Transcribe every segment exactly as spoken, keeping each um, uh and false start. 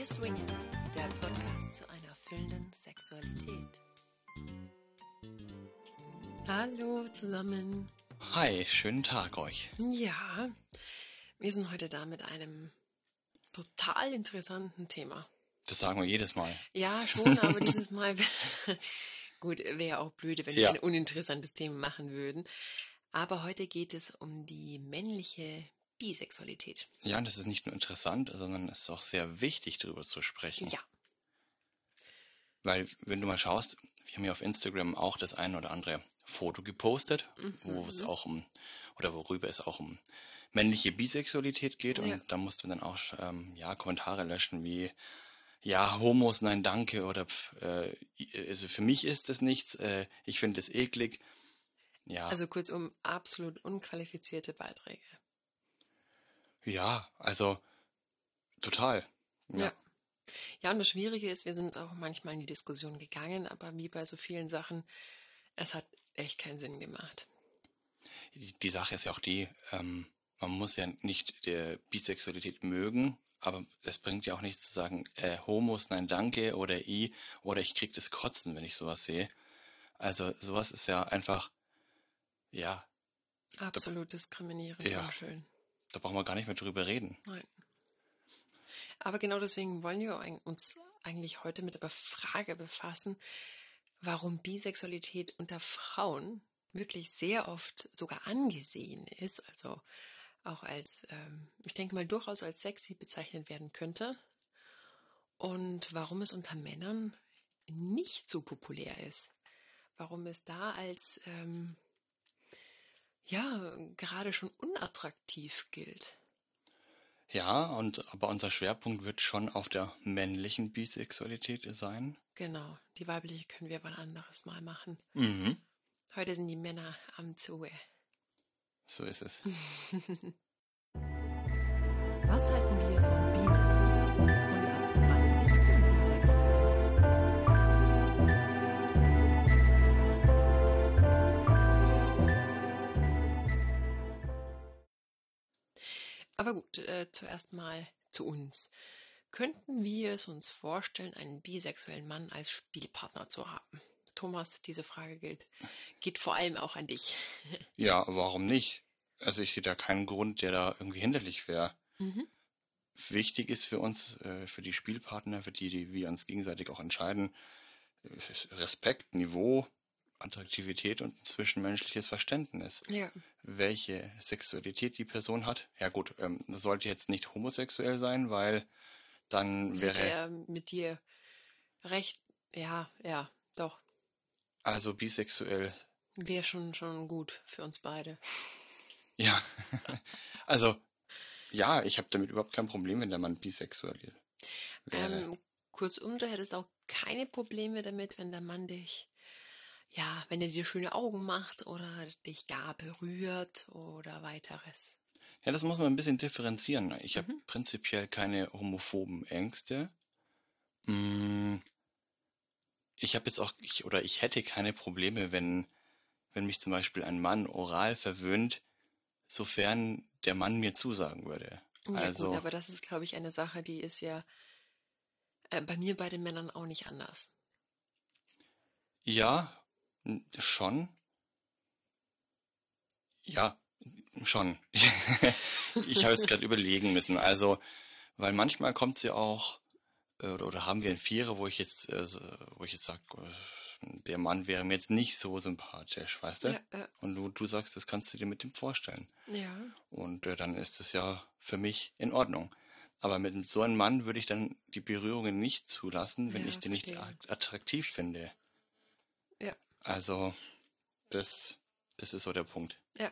Swingen, der Podcast zu einer erfüllenden Sexualität. Hallo zusammen. Hi, schönen Tag euch. Ja, wir sind heute da mit einem total interessanten Thema. Das sagen wir jedes Mal. Ja, schon, aber dieses Mal, gut, wäre auch blöd, wenn wir Ja. ein uninteressantes Thema machen würden. Aber heute geht es um die männliche Bisexualität. Ja, und das ist nicht nur interessant, sondern es ist auch sehr wichtig, darüber zu sprechen. Ja. Weil, wenn du mal schaust, wir haben ja auf Instagram auch das ein oder andere Foto gepostet, Mhm. wo es auch um, oder worüber es auch um männliche Bisexualität geht. Und Ja. da mussten wir dann auch ähm, ja, Kommentare löschen wie, ja, Homos, nein, danke, oder pf, äh, also für mich ist das nichts, äh, ich finde es eklig. Ja, Also kurzum, absolut unqualifizierte Beiträge. ja, also total. Ja. Ja, und das Schwierige ist, wir sind auch manchmal in die Diskussion gegangen, aber wie bei so vielen Sachen, es hat echt keinen Sinn gemacht. Die, die Sache ist ja auch die, ähm, man muss ja nicht der Bisexualität mögen, aber es bringt ja auch nichts zu sagen, äh, Homos, nein, danke, oder I, oder ich krieg das Kotzen, wenn ich sowas sehe. Also sowas ist ja einfach, ja, Absolut diskriminierend, Ja. unschön. da brauchen wir gar nicht mehr drüber reden. Nein. Aber genau deswegen wollen wir eig- uns eigentlich heute mit der Frage befassen, warum Bisexualität unter Frauen wirklich sehr oft sogar angesehen ist, also auch als, ähm, ich denke mal, durchaus als sexy bezeichnet werden könnte, und warum es unter Männern nicht so populär ist. Warum es da als, ähm, ja, gerade schon unattraktiv gilt. Ja, und aber unser Schwerpunkt wird schon auf der männlichen Bisexualität sein. Genau, die weibliche können wir wann anderes mal machen. Mhm. Heute sind die Männer am Zuge. So ist es. Was halten wir von Bi-Männern? Und ab wann ist man bisexuell? Aber gut, äh, zuerst mal zu uns. Könnten wir es uns vorstellen, einen bisexuellen Mann als Spielpartner zu haben? Thomas, diese Frage gilt, geht vor allem auch an dich. Ja, warum nicht? Also ich sehe da keinen Grund, der da irgendwie hinderlich wäre. Mhm. Wichtig ist für uns, äh, für die Spielpartner, für die, die wir uns gegenseitig auch entscheiden, äh, Respekt, Niveau, Attraktivität und ein zwischenmenschliches Verständnis. Ja, Welche Sexualität die Person hat. Ja gut, ähm, das sollte jetzt nicht homosexuell sein, weil dann hätte wäre, er mit dir recht, ja, ja, doch, also bisexuell, wäre schon, schon gut für uns beide. ja, also ja, ich habe damit überhaupt kein Problem, wenn der Mann bisexuell wäre. Ähm, kurzum, du hättest auch keine Probleme damit, wenn der Mann dich, ja, wenn er dir schöne Augen macht oder dich gar berührt oder weiteres. Ja, das muss man ein bisschen differenzieren. Ich habe Mhm. prinzipiell keine homophoben Ängste. Mm, Ich habe jetzt auch, ich, oder ich hätte keine Probleme, wenn, wenn mich zum Beispiel ein Mann oral verwöhnt, sofern der Mann mir zusagen würde. Ja, Also, gut, aber das ist, glaube ich, eine Sache, die ist ja äh, bei mir bei den Männern auch nicht anders. ja, n- schon. Ja, schon. Ich habe jetzt gerade überlegen müssen. Also, weil manchmal kommt es ja auch, äh, oder, oder haben wir einen Vierer, wo ich jetzt, äh, so- wo ich jetzt sage, der Mann wäre mir jetzt nicht so sympathisch, weißt du? Ja, ja. Und du, du sagst, das kannst du dir mit dem vorstellen. Ja, Und äh, dann ist es ja für mich in Ordnung. Aber mit so einem Mann würde ich dann die Berührungen nicht zulassen, wenn Ja, ich den nicht verstehe. att- attraktiv finde. ja, Also, das, das ist so der Punkt. ja.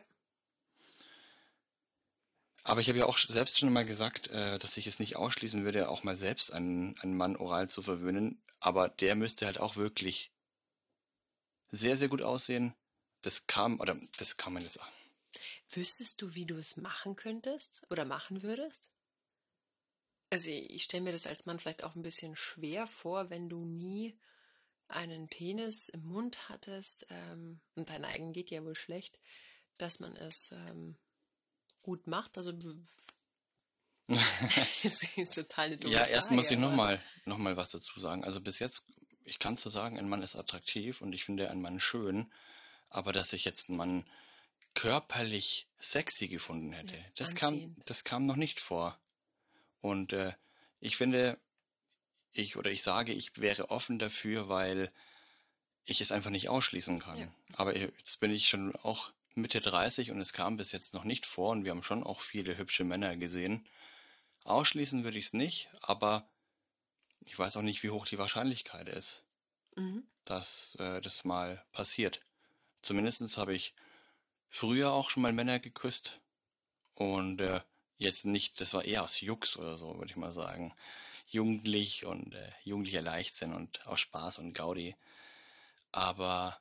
Aber ich habe ja auch sch- selbst schon mal gesagt, äh, dass ich es nicht ausschließen würde, auch mal selbst einen, einen Mann oral zu verwöhnen. Aber der müsste halt auch wirklich sehr, sehr gut aussehen. Das kam, oder das kann man jetzt. Wüsstest du, wie du es machen könntest oder machen würdest? Also ich stelle mir das als Mann vielleicht auch ein bisschen schwer vor, wenn du nie einen Penis im Mund hattest, ähm, und dein eigen geht ja wohl schlecht, dass man es ähm, gut macht. Also du- Das ist total eine dumme Ja, erst Frage, muss ich aber nochmal noch mal was dazu sagen. Also bis jetzt, ich kann so sagen, ein Mann ist attraktiv und ich finde einen Mann schön, aber dass ich jetzt einen Mann körperlich sexy gefunden hätte, ja, das kam, anziehend. das kam noch nicht vor. Und äh, ich finde, ich oder ich sage, ich wäre offen dafür, weil ich es einfach nicht ausschließen Ja. kann. Aber jetzt bin ich schon auch Mitte dreißig und es kam bis jetzt noch nicht vor und wir haben schon auch viele hübsche Männer gesehen. Ausschließen würde ich es nicht, aber ich weiß auch nicht, wie hoch die Wahrscheinlichkeit ist, Mhm. dass äh, das mal passiert. Zumindest habe ich früher auch schon mal Männer geküsst und äh, jetzt nicht, das war eher aus Jux oder so, würde ich mal sagen. Jugendlich und äh, jugendlicher Leichtsinn und aus Spaß und Gaudi. Aber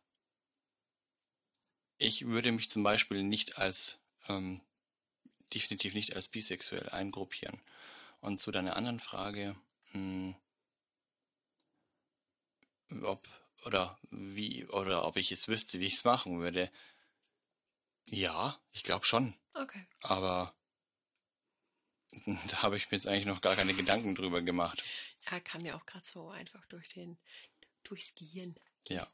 ich würde mich zum Beispiel nicht als, ähm, definitiv nicht als bisexuell eingruppieren. Und zu deiner anderen Frage, mh, ob oder wie oder ob ich es wüsste, wie ich es machen würde. Ja, ich glaube schon. Okay. Aber da habe ich mir jetzt eigentlich noch gar keine Gedanken drüber gemacht. Ja, kam mir auch gerade so einfach durch den, durchs Gehirn. Ja.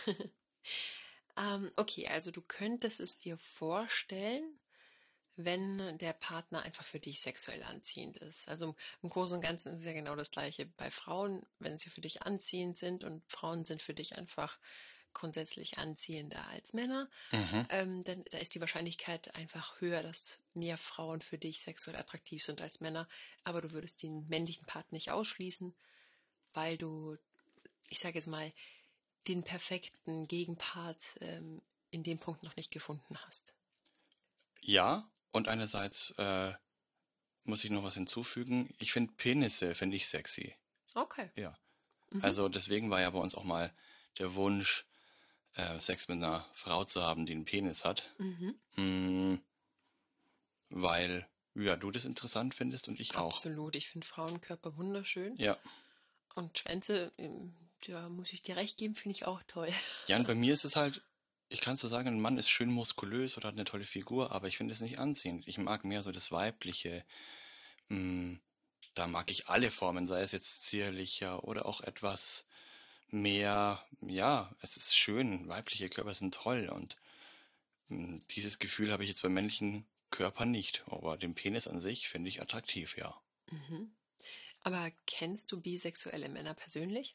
Ähm, okay, also du könntest es dir vorstellen, wenn der Partner einfach für dich sexuell anziehend ist. Also im Großen und Ganzen ist es ja genau das Gleiche bei Frauen, wenn sie für dich anziehend sind und Frauen sind für dich einfach grundsätzlich anziehender als Männer, Mhm. ähm, dann da ist die Wahrscheinlichkeit einfach höher, dass mehr Frauen für dich sexuell attraktiv sind als Männer. Aber du würdest den männlichen Part nicht ausschließen, weil du, ich sage jetzt mal, den perfekten Gegenpart ähm, in dem Punkt noch nicht gefunden hast. Ja, und einerseits äh, muss ich noch was hinzufügen. Ich finde Penisse, finde ich sexy. Okay. Ja. Mhm. Also deswegen war ja bei uns auch mal der Wunsch, äh, Sex mit einer Frau zu haben, die einen Penis hat. Mhm. Mm, weil, ja, du das interessant findest und ich auch. Absolut. Ich finde Frauenkörper wunderschön. Ja. Und Schwänze, ähm, da muss ich dir recht geben, finde ich auch toll. Ja, und bei mir ist es halt, ich kann so sagen, ein Mann ist schön muskulös oder hat eine tolle Figur, aber ich finde es nicht anziehend. Ich mag mehr so das Weibliche. Mm, da mag ich alle Formen, sei es jetzt zierlicher oder auch etwas mehr, ja, es ist schön, weibliche Körper sind toll und mm, dieses Gefühl habe ich jetzt bei männlichen Körpern nicht. Aber den Penis an sich finde ich attraktiv, ja. Mhm. Aber kennst du bisexuelle Männer persönlich?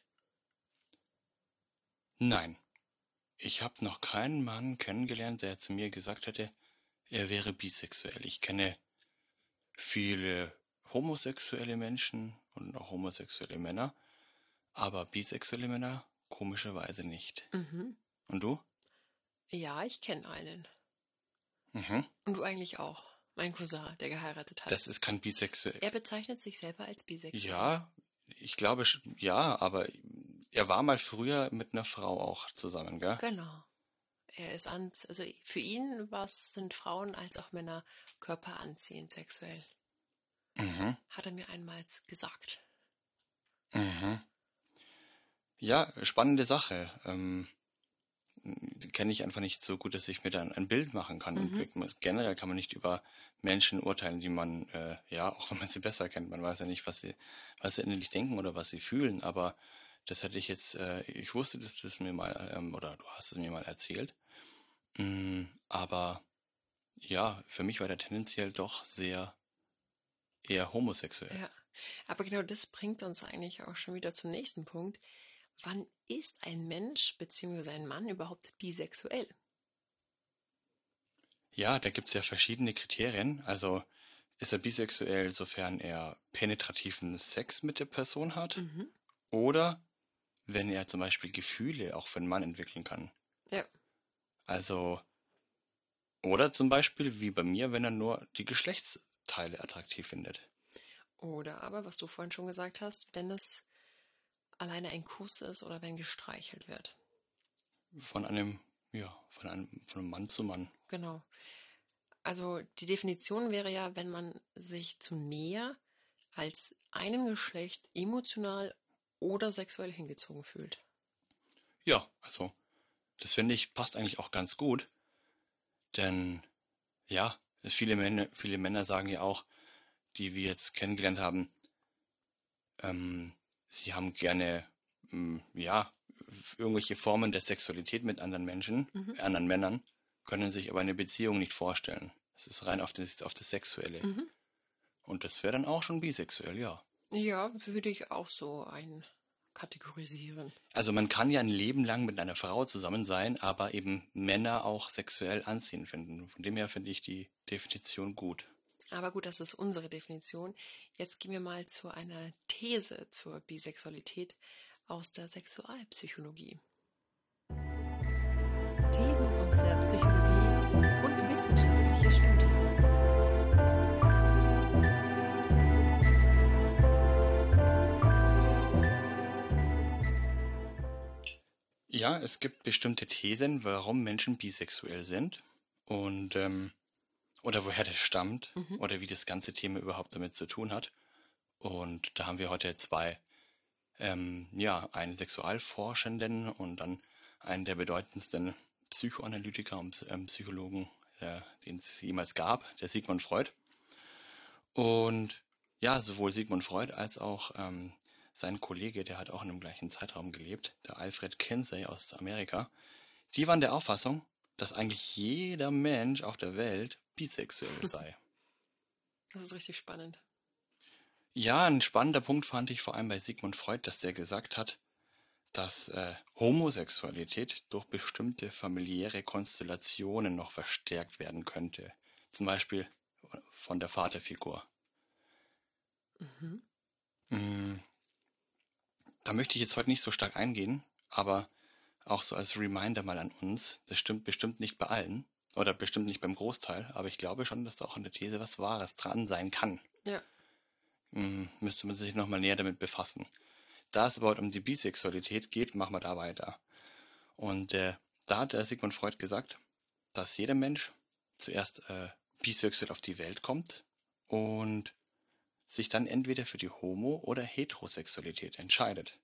Nein, ich habe noch keinen Mann kennengelernt, der zu mir gesagt hätte, er wäre bisexuell. Ich kenne viele homosexuelle Menschen und auch homosexuelle Männer, aber bisexuelle Männer komischerweise nicht. Mhm. Und du? Ja, ich kenne einen. Mhm. Und du eigentlich auch. Mein Cousin, der geheiratet hat. Das ist kein bisexuell. Er bezeichnet sich selber als bisexuell. Ja, ich glaube, sch- ja, aber er war mal früher mit einer Frau auch zusammen, gell? Genau. Er ist an, also für ihn was sind Frauen als auch Männer Körper anziehend sexuell. Mhm. Hat er mir einmal gesagt. Mhm. Ja, spannende Sache. Ähm, die kenne ich einfach nicht so gut, dass ich mir dann ein Bild machen kann. Mhm. Und generell kann man nicht über Menschen urteilen, die man, äh, ja, auch wenn man sie besser kennt. Man weiß ja nicht, was sie, was sie innerlich denken oder was sie fühlen. Aber das hätte ich jetzt, äh, ich wusste, dass du das mir mal, ähm, oder du hast es mir mal erzählt. Mm, aber ja, für mich war der tendenziell doch sehr eher homosexuell. Ja. Aber genau das bringt uns eigentlich auch schon wieder zum nächsten Punkt. Wann ist ein Mensch bzw. ein Mann überhaupt bisexuell? Ja, da gibt's ja verschiedene Kriterien. Also ist er bisexuell, sofern er penetrativen Sex mit der Person hat? Mhm. Oder wenn er zum Beispiel Gefühle auch für einen Mann entwickeln kann. Ja. Also, oder zum Beispiel wie bei mir, wenn er nur die Geschlechtsteile attraktiv findet. Oder aber, was du vorhin schon gesagt hast, wenn es alleine ein Kuss ist oder wenn gestreichelt wird. Von einem, ja, von einem, von einem Mann zu Mann. Genau. Also die Definition wäre ja, wenn man sich zu mehr als einem Geschlecht emotional oder sexuell hingezogen fühlt. Ja, also, das finde ich passt eigentlich auch ganz gut. Denn, ja, viele Männer, viele Männer sagen ja auch, die wir jetzt kennengelernt haben, ähm, sie haben gerne, ähm, ja, irgendwelche Formen der Sexualität mit anderen Menschen, Mhm. äh, anderen Männern, können sich aber eine Beziehung nicht vorstellen. Es ist rein auf das, auf das Sexuelle. Mhm. Und das wäre dann auch schon bisexuell, ja. Ja, würde ich auch so einkategorisieren. Also man kann ja ein Leben lang mit einer Frau zusammen sein, aber eben Männer auch sexuell anziehend finden. Von dem her finde ich die Definition gut. Aber gut, das ist unsere Definition. Jetzt gehen wir mal zu einer These zur Bisexualität aus der Sexualpsychologie. Thesen aus der Psychologie und wissenschaftliche Studien. Ja, es gibt bestimmte Thesen, warum Menschen bisexuell sind und ähm, oder woher das stammt Mhm. oder wie das ganze Thema überhaupt damit zu tun hat. Und da haben wir heute zwei, ähm, ja, einen Sexualforschenden und dann einen der bedeutendsten Psychoanalytiker und ähm, Psychologen, äh, den es jemals gab, der Sigmund Freud. Und ja, sowohl Sigmund Freud als auch ähm, sein Kollege, der hat auch in dem gleichen Zeitraum gelebt, der Alfred Kinsey aus Amerika, die waren der Auffassung, dass eigentlich jeder Mensch auf der Welt bisexuell sei. Das ist richtig spannend. Ja, ein spannender Punkt fand ich vor allem bei Sigmund Freud, dass der gesagt hat, dass äh, Homosexualität durch bestimmte familiäre Konstellationen noch verstärkt werden könnte. Zum Beispiel von der Vaterfigur. Mhm. Mm, Da möchte ich jetzt heute nicht so stark eingehen, aber auch so als Reminder mal an uns, das stimmt bestimmt nicht bei allen oder bestimmt nicht beim Großteil, aber ich glaube schon, dass da auch an der These was Wahres dran sein kann. Ja. Hm, müsste man sich nochmal näher damit befassen. Da es aber um die Bisexualität geht, machen wir da weiter. Und äh, da hat der Sigmund Freud gesagt, dass jeder Mensch zuerst äh, bisexuell auf die Welt kommt und sich dann entweder für die Homo- oder Heterosexualität entscheidet.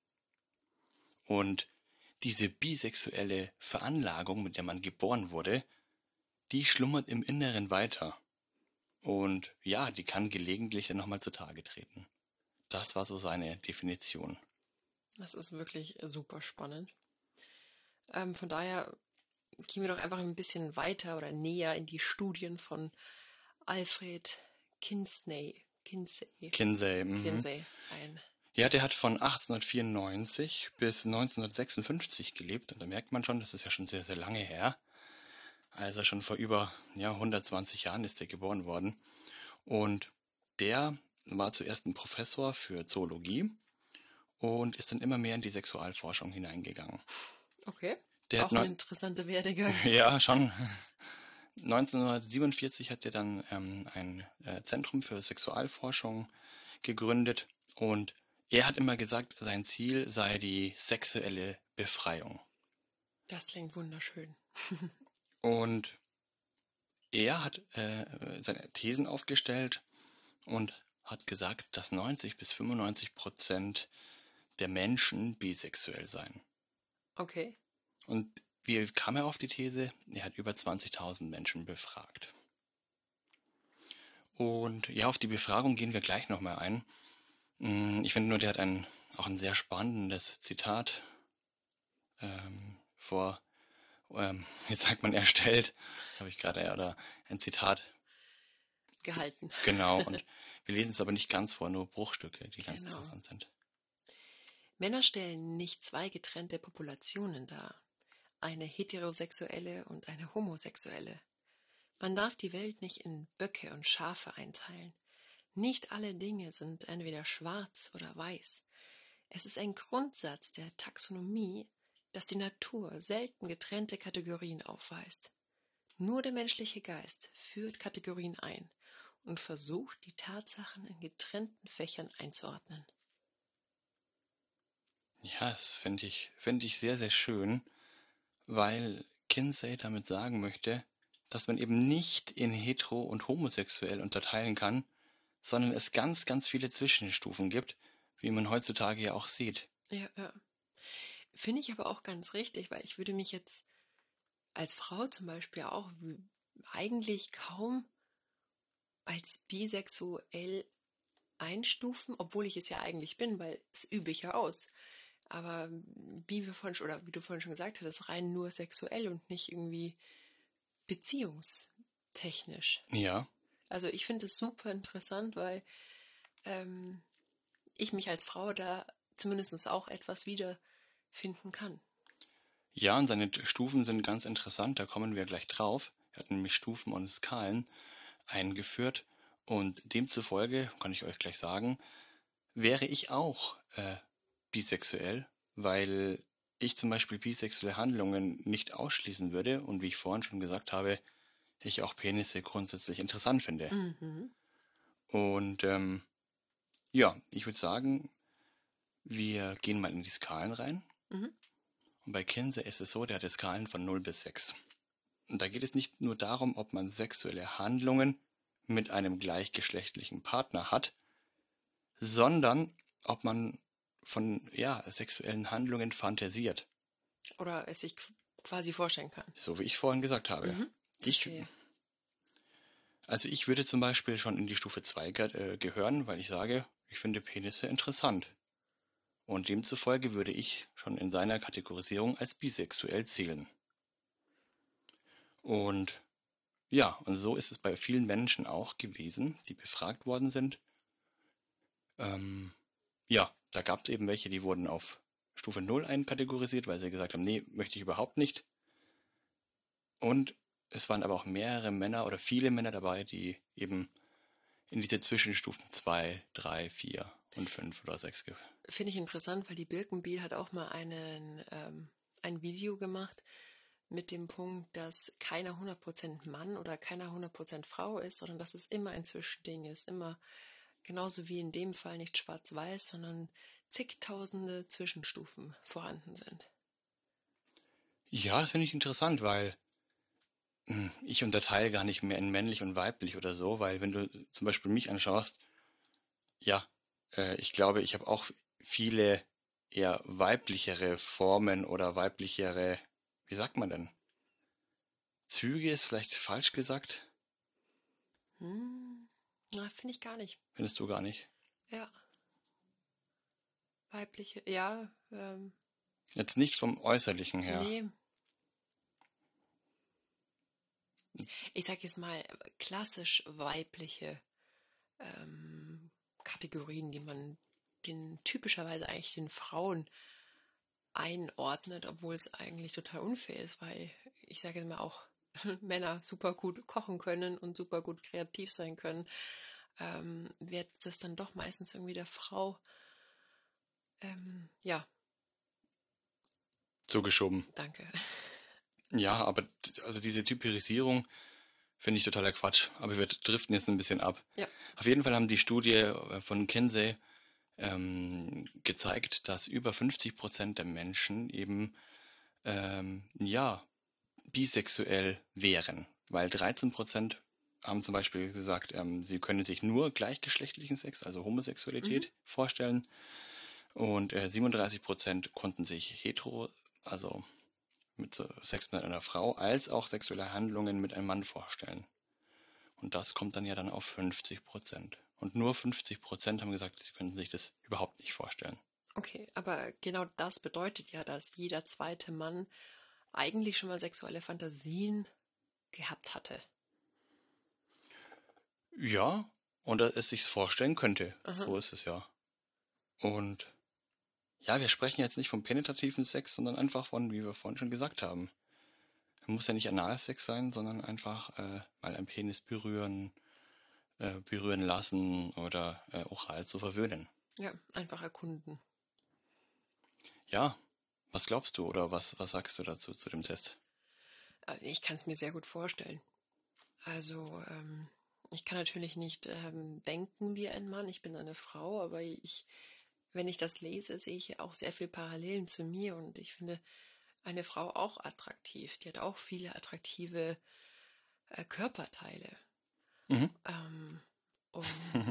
Und diese bisexuelle Veranlagung, mit der man geboren wurde, die schlummert im Inneren weiter. Und ja, die kann gelegentlich dann nochmal zutage treten. Das war so seine Definition. Das ist wirklich super spannend. Ähm, von daher gehen wir doch einfach ein bisschen weiter oder näher in die Studien von Alfred Kinsey, Kinsey, Kinsey. Mhm. Kinsey ein. Ja, der hat von achtzehnhundertvierundneunzig bis neunzehnhundertsechsundfünfzig gelebt. Und da merkt man schon, das ist ja schon sehr, sehr lange her. Also schon vor über ja, hundertzwanzig Jahren ist er geboren worden. Und der war zuerst ein Professor für Zoologie und ist dann immer mehr in die Sexualforschung hineingegangen. Okay. Der Auch hat ein neun- interessanter Werdegang. Ja, schon. neunzehnhundertsiebenundvierzig hat er dann ähm, ein äh, Zentrum für Sexualforschung gegründet und er hat immer gesagt, sein Ziel sei die sexuelle Befreiung. Das klingt wunderschön. Und er hat äh, seine Thesen aufgestellt und hat gesagt, dass neunzig bis fünfundneunzig Prozent der Menschen bisexuell seien. Okay. Und wie kam er auf die These? Er hat über zwanzigtausend Menschen befragt. Und ja, auf die Befragung gehen wir gleich nochmal ein. Ich finde nur, der hat ein, auch ein sehr spannendes Zitat ähm, vor, ähm, jetzt sagt man erstellt, habe ich gerade, ja, oder ein Zitat. Gehalten. Genau, und wir lesen es aber nicht ganz vor, nur Bruchstücke, die ganz Genau. interessant sind. Männer stellen nicht zwei getrennte Populationen dar. Eine heterosexuelle und eine homosexuelle. Man darf die Welt nicht in Böcke und Schafe einteilen. Nicht alle Dinge sind entweder schwarz oder weiß. Es ist ein Grundsatz der Taxonomie, dass die Natur selten getrennte Kategorien aufweist. Nur der menschliche Geist führt Kategorien ein und versucht, die Tatsachen in getrennten Fächern einzuordnen. Ja, das finde ich, finde ich sehr, sehr schön, weil Kinsey damit sagen möchte, dass man eben nicht in hetero und homosexuell unterteilen kann, sondern es ganz, ganz viele Zwischenstufen gibt, wie man heutzutage ja auch sieht. Ja, ja. Finde ich aber auch ganz richtig, weil ich würde mich jetzt als Frau zum Beispiel auch eigentlich kaum als bisexuell einstufen, obwohl ich es ja eigentlich bin, weil das übe ich ja aus. Aber wie wir vorhin schon, oder wie du vorhin schon gesagt hast, rein nur sexuell und nicht irgendwie beziehungstechnisch. Ja, Also ich finde es super interessant, weil ähm, ich mich als Frau da zumindest auch etwas wiederfinden kann. ja, und seine Stufen sind ganz interessant, da kommen wir gleich drauf. Er hat nämlich Stufen und Skalen eingeführt und demzufolge, kann ich euch gleich sagen, wäre ich auch äh, bisexuell, weil ich zum Beispiel bisexuelle Handlungen nicht ausschließen würde und wie ich vorhin schon gesagt habe, ich auch Penisse grundsätzlich interessant finde. Mhm. Und ähm, ja, ich würde sagen, wir gehen mal in die Skalen rein. Mhm. Und bei Kinsey ist es so, der hat Skalen von null bis sechs. Und da geht es nicht nur darum, ob man sexuelle Handlungen mit einem gleichgeschlechtlichen Partner hat, sondern ob man von ja, sexuellen Handlungen fantasiert. Oder es sich quasi vorstellen kann. So wie ich vorhin gesagt habe. Mhm. Ich, Verstehe. also ich würde zum Beispiel schon in die Stufe zwei ge äh, gehören, weil ich sage, ich finde Penisse interessant. Und demzufolge würde ich schon in seiner Kategorisierung als bisexuell zählen. Und ja, und so ist es bei vielen Menschen auch gewesen, die befragt worden sind. Ähm, ja, da gab es eben welche, die wurden auf Stufe null einkategorisiert, weil sie gesagt haben, nee, möchte ich überhaupt nicht. Und es waren aber auch mehrere Männer oder viele Männer dabei, die eben in diese Zwischenstufen zwei, drei, vier und fünf oder sechs ge- Finde ich interessant, weil die Birkenbiel hat auch mal einen, ähm, ein Video gemacht mit dem Punkt, dass keiner hundert Prozent Mann oder keiner hundert Prozent Frau ist, sondern dass es immer ein Zwischending ist. Immer genauso wie in dem Fall nicht schwarz-weiß, sondern zigtausende Zwischenstufen vorhanden sind. Ja, das finde ich interessant, weil mh, ich unterteile gar nicht mehr in männlich und weiblich oder so, weil wenn du zum Beispiel mich anschaust, ja, äh, ich glaube, ich habe auch viele eher weiblichere Formen oder weiblichere, wie sagt man denn? Züge ist vielleicht falsch gesagt, Hm, na, finde ich gar nicht. findest du gar nicht. Ja. Weibliche, ja, ähm, Jetzt nicht vom Äußerlichen her. nee. Ich sag jetzt mal klassisch weibliche ähm, Kategorien, die man den typischerweise eigentlich den Frauen einordnet, obwohl es eigentlich total unfair ist, weil ich sage jetzt mal auch Männer super gut kochen können und super gut kreativ sein können, ähm, wird das dann doch meistens irgendwie der Frau ähm, ja, Zugeschoben. danke. Ja, aber d- also diese Typisierung finde ich totaler Quatsch. Aber wir driften jetzt ein bisschen ab. Ja. Auf jeden Fall haben die Studie äh, von Kinsey ähm, gezeigt, dass über fünfzig Prozent der Menschen eben ähm, ja bisexuell wären, weil dreizehn Prozent haben zum Beispiel gesagt, ähm, sie können sich nur gleichgeschlechtlichen Sex, also Homosexualität, vorstellen und äh, siebenunddreißig Prozent konnten sich hetero, also mit so Sex mit einer Frau, als auch sexuelle Handlungen mit einem Mann vorstellen. Und das kommt dann ja dann auf fünfzig Prozent. Und nur fünfzig Prozent haben gesagt, sie könnten sich das überhaupt nicht vorstellen. Okay, aber genau das bedeutet ja, dass jeder zweite Mann eigentlich schon mal sexuelle Fantasien gehabt hatte. Ja, und dass es sich vorstellen könnte. Aha. So ist es ja. Und ja, wir sprechen jetzt nicht vom penetrativen Sex, sondern einfach von, wie wir vorhin schon gesagt haben. Muss ja nicht Analsex sein, sondern einfach äh, mal einen Penis berühren, äh, berühren lassen oder äh, oral zu verwöhnen. Ja, einfach erkunden. Ja, was glaubst du oder was, was sagst du dazu, zu dem Test? Äh, Ich kann es mir sehr gut vorstellen. Also, ähm, ich kann natürlich nicht ähm, denken wie ein Mann, ich bin eine Frau, aber ich, wenn ich das lese, sehe ich auch sehr viel Parallelen zu mir und ich finde eine Frau auch attraktiv. Die hat auch viele attraktive äh, Körperteile. Mhm. Ähm, und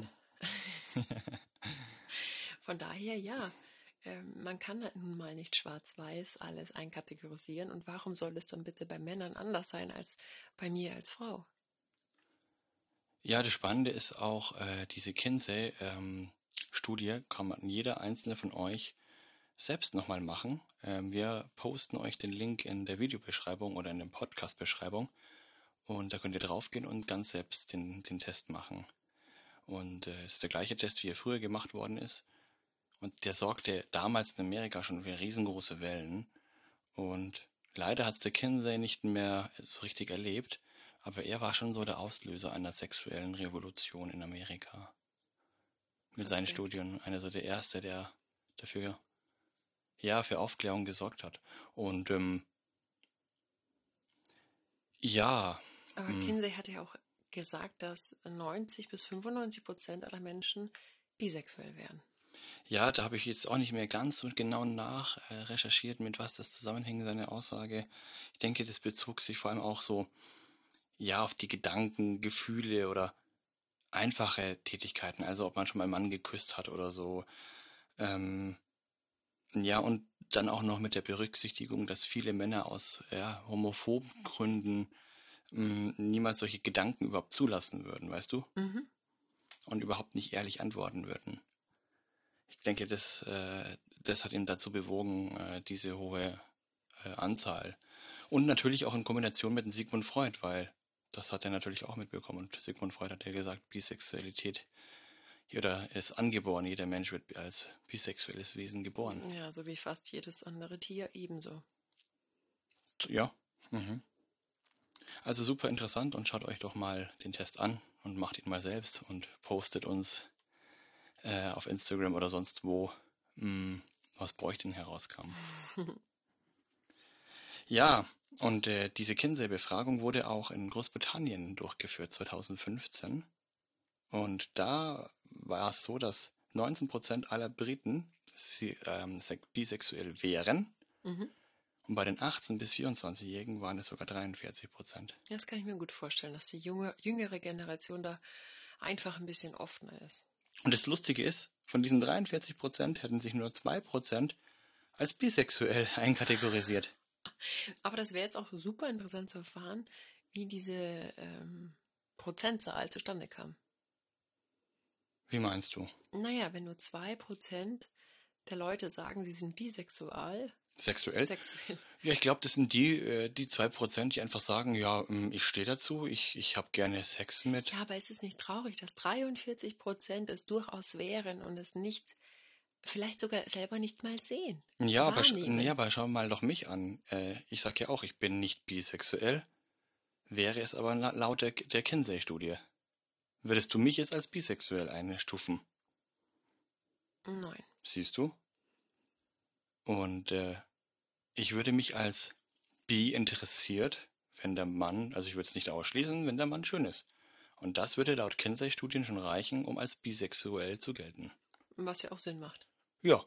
von daher, ja, ähm, man kann halt nun mal nicht schwarz-weiß alles einkategorisieren. Und warum soll es dann bitte bei Männern anders sein als bei mir als Frau? Ja, das Spannende ist auch, äh, diese Kinsey-Studie kann man jeder einzelne von euch selbst nochmal machen. Ähm, wir posten euch den Link in der Videobeschreibung oder in der Podcast-Beschreibung und da könnt ihr draufgehen und ganz selbst den, den Test machen. Und es äh, ist der gleiche Test, wie er früher gemacht worden ist. Und der sorgte damals in Amerika schon für riesengroße Wellen. Und leider hat es der Kinsey nicht mehr so richtig erlebt, aber er war schon so der Auslöser einer sexuellen Revolution in Amerika. Mit seinen Respekt. Studien, einer so der Erste, der dafür, ja, für Aufklärung gesorgt hat. Und, ähm, ja, Aber mh, Kinsey hat ja auch gesagt, dass neunzig bis fünfundneunzig Prozent aller Menschen bisexuell wären. ja, da habe ich jetzt auch nicht mehr ganz so genau nach äh, recherchiert, mit was das zusammenhängt, seine Aussage. Ich denke, das bezog sich vor allem auch so, ja, auf die Gedanken, Gefühle oder einfache Tätigkeiten, also ob man schon mal einen Mann geküsst hat oder so. Ähm, ja, und dann auch noch mit der Berücksichtigung, dass viele Männer aus ja, homophoben Gründen mh, niemals solche Gedanken überhaupt zulassen würden, weißt du? Mhm. Und überhaupt nicht ehrlich antworten würden. Ich denke, das, äh, das hat ihn dazu bewogen, äh, diese hohe äh, Anzahl. Und natürlich auch in Kombination mit dem Sigmund Freud, weil das hat er natürlich auch mitbekommen. Und Sigmund Freud hat ja gesagt, Bisexualität, oder ist angeboren, jeder Mensch wird als bisexuelles Wesen geboren. Ja, so wie fast jedes andere Tier ebenso. Ja. Mhm. Also super interessant und schaut euch doch mal den Test an und macht ihn mal selbst und postet uns äh, auf Instagram oder sonst wo, mh, was bei euch denn herauskam. Ja, und äh, diese Kinsey-Befragung wurde auch in Großbritannien durchgeführt zweitausendfünfzehn. Und da war es so, dass neunzehn Prozent aller Briten sie, ähm, bisexuell wären. Mhm. Und bei den achtzehn- bis vierundzwanzigjährigen waren es sogar dreiundvierzig Prozent. Ja, das kann ich mir gut vorstellen, dass die junge, jüngere Generation da einfach ein bisschen offener ist. Und das Lustige ist, von diesen dreiundvierzig Prozent hätten sich nur zwei Prozent als bisexuell einkategorisiert. Aber das wäre jetzt auch super interessant zu erfahren, wie diese ähm, Prozentzahl zustande kam. Wie meinst du? Naja, wenn nur zwei Prozent der Leute sagen, sie sind bisexual, Sexuell? sexuell, Ja, ich glaube, das sind die, äh, die zwei Prozent, die einfach sagen, ja, ähm, ich stehe dazu, ich, ich habe gerne Sex mit. ja, aber ist es nicht traurig, dass dreiundvierzig Prozent es durchaus wären und es nicht, vielleicht sogar selber nicht mal sehen, Ja, aber, sch- wahrnehmen? ja, aber schau mal doch mich an. Äh, ich sag ja auch, ich bin nicht bisexuell. Wäre es aber la- laut der, der Kinsey-Studie. Würdest du mich jetzt als bisexuell einstufen? Nein. Siehst du? Und äh, ich würde mich als bi interessiert, wenn der Mann, also ich würde es nicht ausschließen, wenn der Mann schön ist. Und das würde laut Kinsey-Studien schon reichen, um als bisexuell zu gelten. Was ja auch Sinn macht. Ja.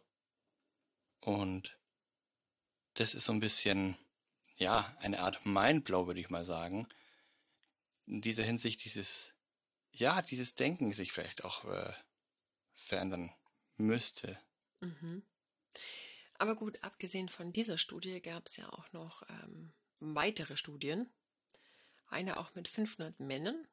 Und das ist so ein bisschen, ja, eine Art Mindblow, würde ich mal sagen. In dieser Hinsicht dieses, ja, dieses Denken sich vielleicht auch äh, verändern müsste. Mhm. Aber gut, abgesehen von dieser Studie gab es ja auch noch ähm, weitere Studien. Eine auch mit fünfhundert Männern.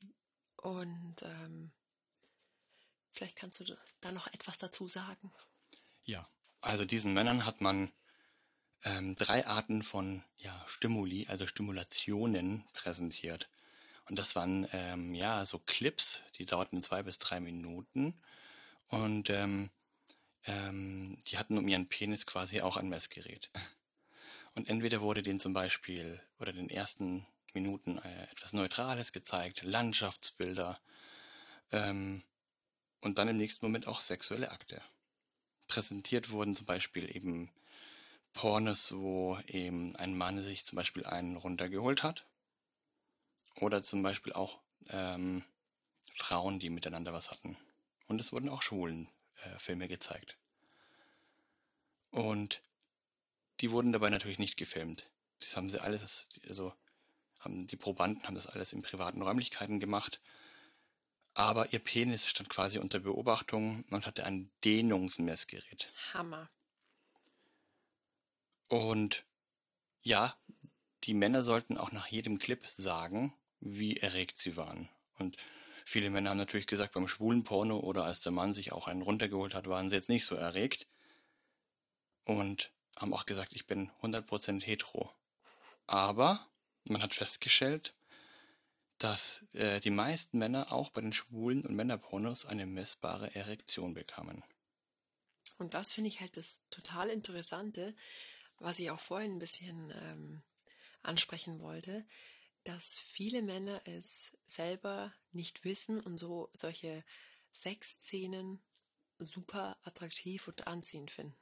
Und ähm, vielleicht kannst du da noch etwas dazu sagen. Ja. Also diesen Männern hat man ähm, drei Arten von ja, Stimuli, also Stimulationen präsentiert. Und das waren ähm, ja so Clips, die dauerten zwei bis drei Minuten. Und ähm, ähm, die hatten um ihren Penis quasi auch ein Messgerät. Und entweder wurde denen zum Beispiel oder den ersten Minuten äh, etwas Neutrales gezeigt, Landschaftsbilder, ähm, und dann im nächsten Moment auch sexuelle Akte. Präsentiert wurden zum Beispiel eben Pornos, wo eben ein Mann sich zum Beispiel einen runtergeholt hat. Oder zum Beispiel auch ähm, Frauen, die miteinander was hatten. Und es wurden auch schwulen äh, Filme gezeigt. Und die wurden dabei natürlich nicht gefilmt. Das haben sie alles, also haben die Probanden haben das alles in privaten Räumlichkeiten gemacht. Aber ihr Penis stand quasi unter Beobachtung und hatte ein Dehnungsmessgerät. Hammer. Und ja, die Männer sollten auch nach jedem Clip sagen, wie erregt sie waren. Und viele Männer haben natürlich gesagt, beim schwulen Porno oder als der Mann sich auch einen runtergeholt hat, waren sie jetzt nicht so erregt. Und haben auch gesagt, ich bin hundert Prozent hetero. Aber man hat festgestellt, dass äh, die meisten Männer auch bei den schwulen und Männerpornos eine messbare Erektion bekamen. Und das finde ich halt das total Interessante, was ich auch vorhin ein bisschen ähm, ansprechen wollte, dass viele Männer es selber nicht wissen und so solche Sexszenen super attraktiv und anziehend finden.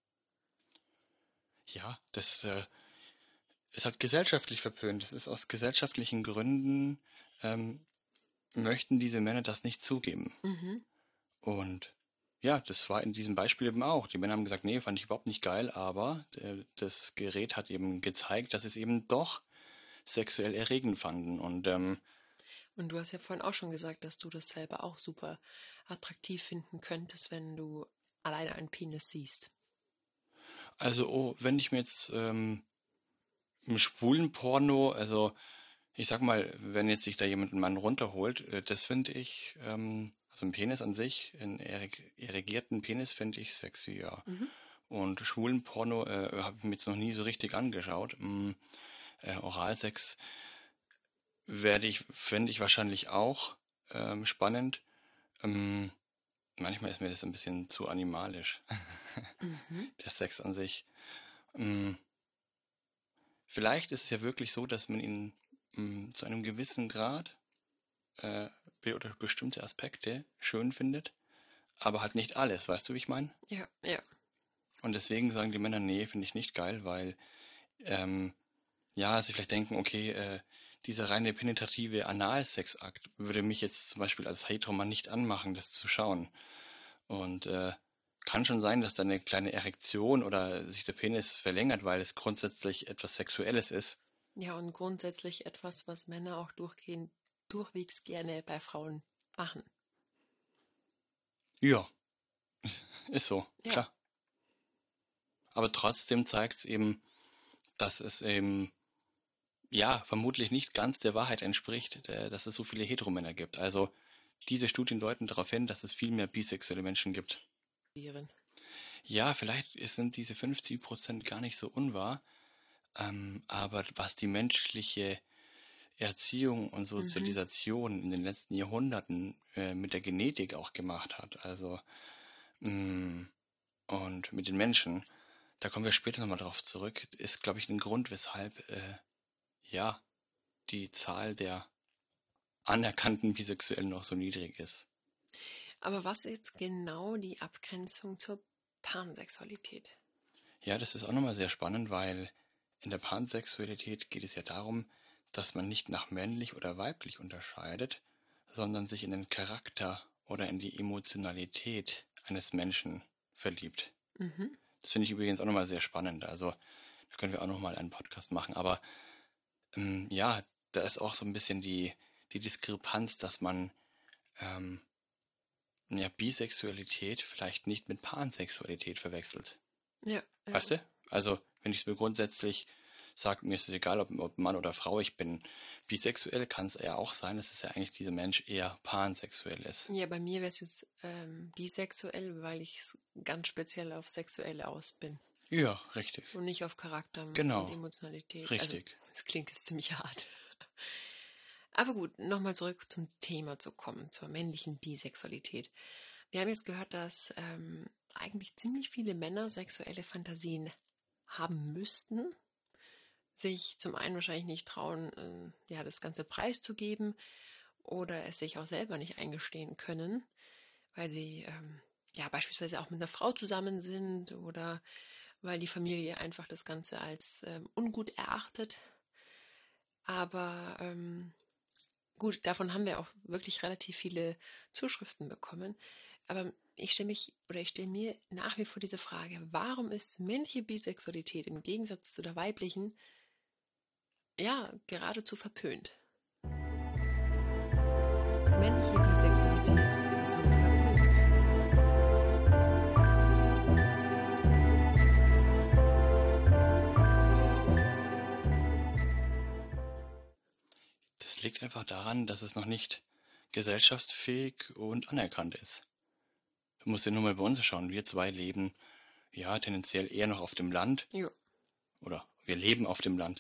Ja, das äh, ist halt gesellschaftlich verpönt. Das ist aus gesellschaftlichen Gründen, ähm, möchten diese Männer das nicht zugeben. Mhm. Und ja, das war in diesem Beispiel eben auch. Die Männer haben gesagt, nee, fand ich überhaupt nicht geil, aber äh, das Gerät hat eben gezeigt, dass es eben doch sexuell erregend fanden. Und ähm, Und du hast ja vorhin auch schon gesagt, dass du das selber auch super attraktiv finden könntest, wenn du alleine einen Penis siehst. also, oh, wenn ich mir jetzt ähm, im schwulen Porno, also ich sag mal, wenn jetzt sich da jemand einen Mann runterholt, äh, das finde ich, ähm, also ein Penis an sich, einen ereg- erregierten Penis finde ich sexy, ja. Mhm. Und schwulen Porno äh, habe ich mir jetzt noch nie so richtig angeschaut. Mm, äh, Oralsex werde ich, fände ich wahrscheinlich auch ähm, spannend. Ähm, manchmal ist mir das ein bisschen zu animalisch, Mhm. der Sex an sich. Ähm, vielleicht ist es ja wirklich so, dass man ihn ähm, zu einem gewissen Grad äh, be- oder bestimmte Aspekte schön findet, aber halt nicht alles, weißt du, wie ich meine? Ja, ja. Und deswegen sagen die Männer, nee, finde ich nicht geil, weil ähm, ja, sie vielleicht denken, okay, äh, dieser reine penetrative Analsexakt würde mich jetzt zum Beispiel als Heteroman nicht anmachen, das zu schauen. Und äh, kann schon sein, dass da eine kleine Erektion oder sich der Penis verlängert, weil es grundsätzlich etwas Sexuelles ist. Ja, und grundsätzlich etwas, was Männer auch durchgehend, durchwegs gerne bei Frauen machen. Ja, ist so, Ja. klar. Aber trotzdem zeigt es eben, dass es eben, ja, vermutlich nicht ganz der Wahrheit entspricht, äh, dass es so viele Heteromänner gibt. Also diese Studien deuten darauf hin, dass es viel mehr bisexuelle Menschen gibt. Iren. Ja, vielleicht sind diese fünfzig Prozent gar nicht so unwahr, ähm, aber was die menschliche Erziehung und Sozialisation in den letzten Jahrhunderten äh, mit der Genetik auch gemacht hat, also mh, und mit den Menschen, da kommen wir später nochmal drauf zurück, ist, glaube ich, ein Grund, weshalb äh, ja die Zahl der anerkannten Bisexuellen noch so niedrig ist. Aber was ist jetzt genau die Abgrenzung zur Pansexualität? Ja, das ist auch nochmal sehr spannend, weil in der Pansexualität geht es ja darum, dass man nicht nach männlich oder weiblich unterscheidet, sondern sich in den Charakter oder in die Emotionalität eines Menschen verliebt. Mhm. Das finde ich übrigens auch nochmal sehr spannend. Also da können wir auch nochmal einen Podcast machen. Aber ähm, ja, da ist auch so ein bisschen die, die Diskrepanz, dass man ähm, ja, Bisexualität vielleicht nicht mit Pansexualität verwechselt. Ja, ja. Weißt du? Also, wenn ich es mir grundsätzlich sage, mir ist es egal, ob, ob Mann oder Frau, ich bin bisexuell, kann es ja auch sein, dass es ja eigentlich dieser Mensch eher pansexuell ist. Ja, bei mir wäre es jetzt ähm, bisexuell, weil ich ganz speziell auf Sexuelle aus bin Ja, richtig. und nicht auf Charakter Genau. und Emotionalität. Richtig. Also, das klingt jetzt ziemlich hart. Aber gut, nochmal zurück zum Thema zu kommen, zur männlichen Bisexualität. Wir haben jetzt gehört, dass ähm, eigentlich ziemlich viele Männer sexuelle Fantasien haben müssten, sich zum einen wahrscheinlich nicht trauen, äh, ja, das Ganze preiszugeben oder es sich auch selber nicht eingestehen können, weil sie ähm, ja beispielsweise auch mit einer Frau zusammen sind oder weil die Familie einfach das Ganze als ähm, ungut erachtet. Aber ähm, gut, davon haben wir auch wirklich relativ viele Zuschriften bekommen. Aber ich stelle mich oder ich stelle mir nach wie vor diese Frage, warum ist männliche Bisexualität im Gegensatz zu der weiblichen ja geradezu verpönt? Ist männliche Bisexualität so verpönt? Das liegt einfach daran, dass es noch nicht gesellschaftsfähig und anerkannt ist. Du musst dir nur mal bei uns schauen. Wir zwei leben ja tendenziell eher noch auf dem Land. Ja. Oder wir leben auf dem Land.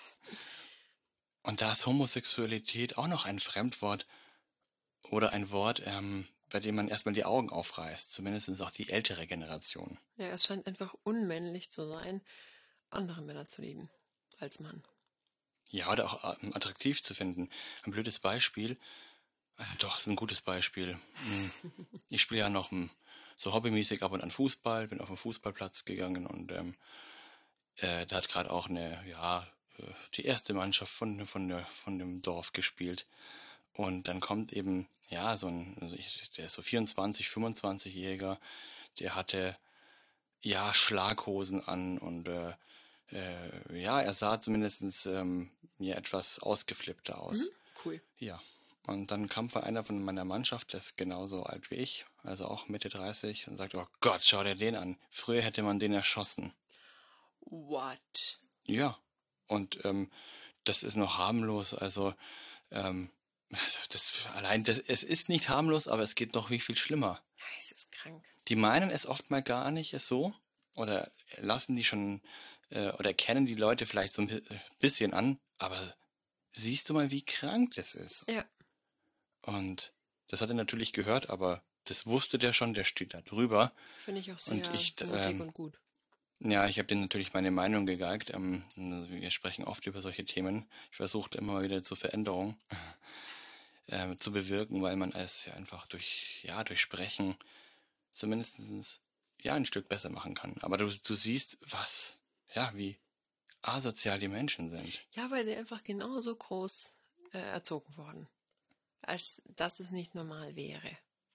Und da ist Homosexualität auch noch ein Fremdwort oder ein Wort, ähm, bei dem man erstmal die Augen aufreißt. Zumindest auch die ältere Generation. Ja, es scheint einfach unmännlich zu sein, andere Männer zu lieben als Mann. Ja, oder auch ähm, attraktiv zu finden. Ein blödes Beispiel, äh, doch, ist ein gutes Beispiel. Hm. Ich spiele ja noch hm, so hobbymäßig ab und an Fußball, bin auf den Fußballplatz gegangen und ähm, äh, da hat gerade auch eine, ja, äh, die erste Mannschaft von, von, der, von dem Dorf gespielt. Und dann kommt eben, ja, so ein, also ich, der ist so vierundzwanzig, fünfundzwanzig-Jähriger, der hatte, ja, Schlaghosen an und äh, äh, ja, er sah zumindest ähm, mir etwas ausgeflippter aus. Mhm, cool. Ja, und dann kam von einer von meiner Mannschaft, der ist genauso alt wie ich, also auch Mitte dreißig, und sagte, oh Gott, schau dir den an. Früher hätte man den erschossen. What? Ja, und ähm, das ist noch harmlos, also, ähm, also das allein, das, es ist nicht harmlos, aber es geht noch wie viel schlimmer. Ja, es ist krank. Die meinen es oft mal gar nicht ist so oder lassen die schon äh, oder kennen die Leute vielleicht so ein bi- bisschen an, aber siehst du mal, wie krank das ist. Ja. Und das hat er natürlich gehört, aber das wusste der schon, der steht da drüber. Finde ich auch sehr Und ich, mutig ähm, und gut. Ja, ich habe denen natürlich meine Meinung gegeigt. Ähm, also wir sprechen oft über solche Themen. Ich versuche immer wieder zur Veränderung äh, zu bewirken, weil man es ja einfach durch, ja, durch Sprechen zumindest ja, ein Stück besser machen kann. Aber du, du siehst, was, ja, wie asozial die Menschen sind. Ja, weil sie einfach genauso groß äh, erzogen wurden, als dass es nicht normal wäre.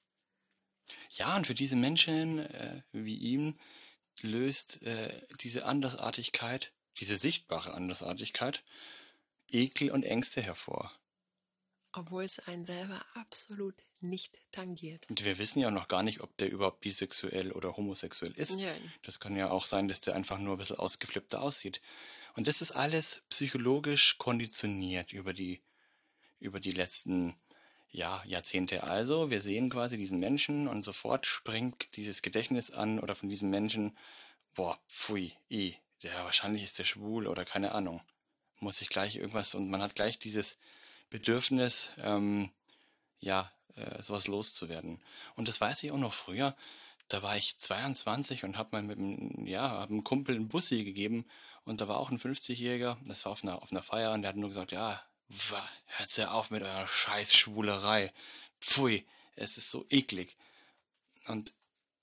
Ja, und für diese Menschen äh, wie ihn löst äh, diese Andersartigkeit, diese sichtbare Andersartigkeit, Ekel und Ängste hervor. Obwohl es einen selber absolut nicht tangiert. Und wir wissen ja noch gar nicht, ob der überhaupt bisexuell oder homosexuell ist. Ja. Das kann ja auch sein, dass der einfach nur ein bisschen ausgeflippter aussieht. Und das ist alles psychologisch konditioniert über die, über die letzten ja, Jahrzehnte. Also wir sehen quasi diesen Menschen und sofort springt dieses Gedächtnis an oder von diesem Menschen, boah, pfui, i, der wahrscheinlich ist der schwul oder keine Ahnung. Muss ich gleich irgendwas und man hat gleich dieses Bedürfnis, ähm, ja, äh, sowas loszuwerden. Und das weiß ich auch noch früher. Da war ich zweiundzwanzig und hab mal mit einem, ja, hab einem Kumpel einen Bussi gegeben und da war auch ein fünfzigjähriger, das war auf einer, auf einer Feier und der hat nur gesagt, ja, wa, hört's ja auf mit eurer scheiß Schwulerei. Pfui, es ist so eklig. Und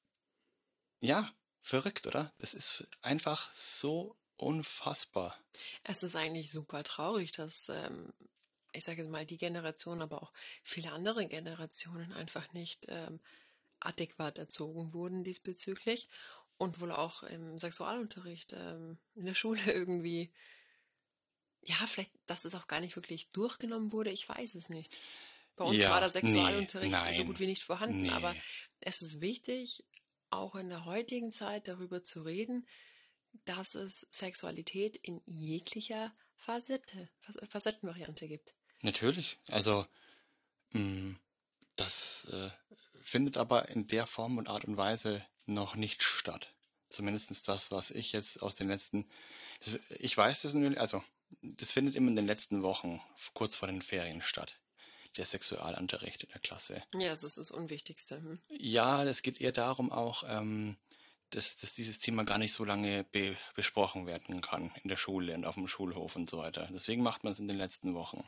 ja, verrückt, oder? Das ist einfach so unfassbar. Es ist eigentlich super traurig, dass, ähm, ich sage jetzt mal, die Generation, aber auch viele andere Generationen einfach nicht ähm, adäquat erzogen wurden diesbezüglich und wohl auch im Sexualunterricht ähm, in der Schule irgendwie, ja, vielleicht, dass es auch gar nicht wirklich durchgenommen wurde, ich weiß es nicht. Bei uns Ja, war der nee, Sexualunterricht nein, so gut wie nicht vorhanden, nee. aber es ist wichtig, auch in der heutigen Zeit darüber zu reden, dass es Sexualität in jeglicher Facette, Facettenvariante gibt. Natürlich. Also, mh, das äh, findet aber in der Form und Art und Weise noch nicht statt. Zumindest das, was ich jetzt aus den letzten, ich weiß das nur, also das findet immer in den letzten Wochen, kurz vor den Ferien statt. Der Sexualunterricht in der Klasse. Ja, das ist das Unwichtigste. Hm? Ja, es geht eher darum auch, ähm, dass, dass dieses Thema gar nicht so lange be besprochen werden kann in der Schule und auf dem Schulhof und so weiter. Deswegen macht man es in den letzten Wochen.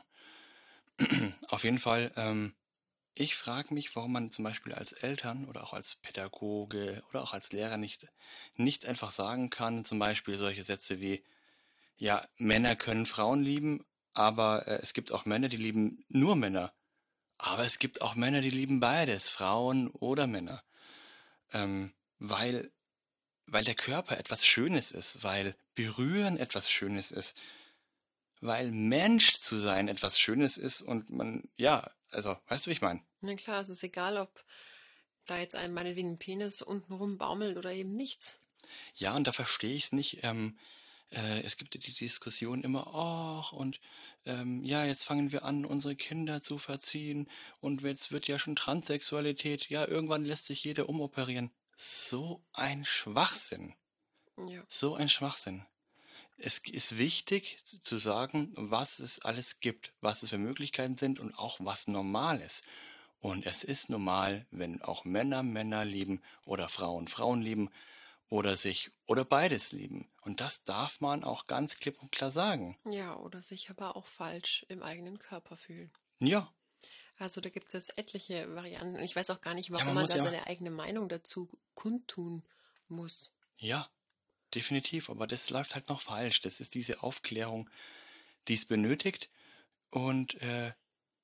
Auf jeden Fall, ähm, ich frage mich, warum man zum Beispiel als Eltern oder auch als Pädagoge oder auch als Lehrer nicht, nicht einfach sagen kann, zum Beispiel solche Sätze wie, ja, Männer können Frauen lieben, aber äh, es gibt auch Männer, die lieben nur Männer. Aber es gibt auch Männer, die lieben beides, Frauen oder Männer. Ähm, weil, weil der Körper etwas Schönes ist, weil Berühren etwas Schönes ist, weil Mensch zu sein etwas Schönes ist und man, ja, also, weißt du, wie ich meine? Na klar, es ist egal, ob da jetzt ein meinetwegen ein Penis untenrum baumelt oder eben nichts. Ja, und da verstehe ich es nicht, ähm, äh, es gibt ja die Diskussion immer, ach, und ähm, ja, jetzt fangen wir an, unsere Kinder zu verziehen und jetzt wird ja schon Transsexualität, ja, irgendwann lässt sich jeder umoperieren. So ein Schwachsinn. Ja. So ein Schwachsinn. Es ist wichtig zu sagen, was es alles gibt, was es für Möglichkeiten sind und auch was normal ist. Und es ist normal, wenn auch Männer Männer lieben oder Frauen Frauen lieben oder sich oder beides lieben. Und das darf man auch ganz klipp und klar sagen. Ja, oder sich aber auch falsch im eigenen Körper fühlen. Ja, Also da gibt es etliche Varianten. Ich weiß auch gar nicht, ja, warum man man muss da ja, seine eigene Meinung dazu kundtun muss. ja, definitiv. Aber das läuft halt noch falsch. Das ist diese Aufklärung, die es benötigt. Und äh,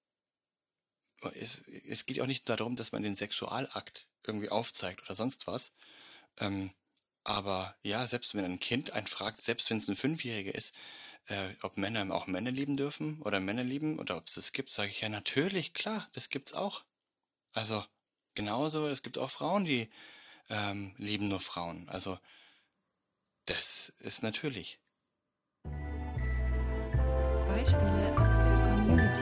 es, es geht auch nicht darum, dass man den Sexualakt irgendwie aufzeigt oder sonst was. Ähm, aber ja, selbst wenn ein Kind einen fragt, selbst wenn es ein Fünfjähriger ist, äh, ob Männer auch Männer lieben dürfen oder Männer lieben oder ob es das gibt, sage ich ja natürlich, klar, das gibt's auch. Also genauso, es gibt auch Frauen, die ähm, lieben nur Frauen. Also das ist natürlich. Beispiele aus der Community.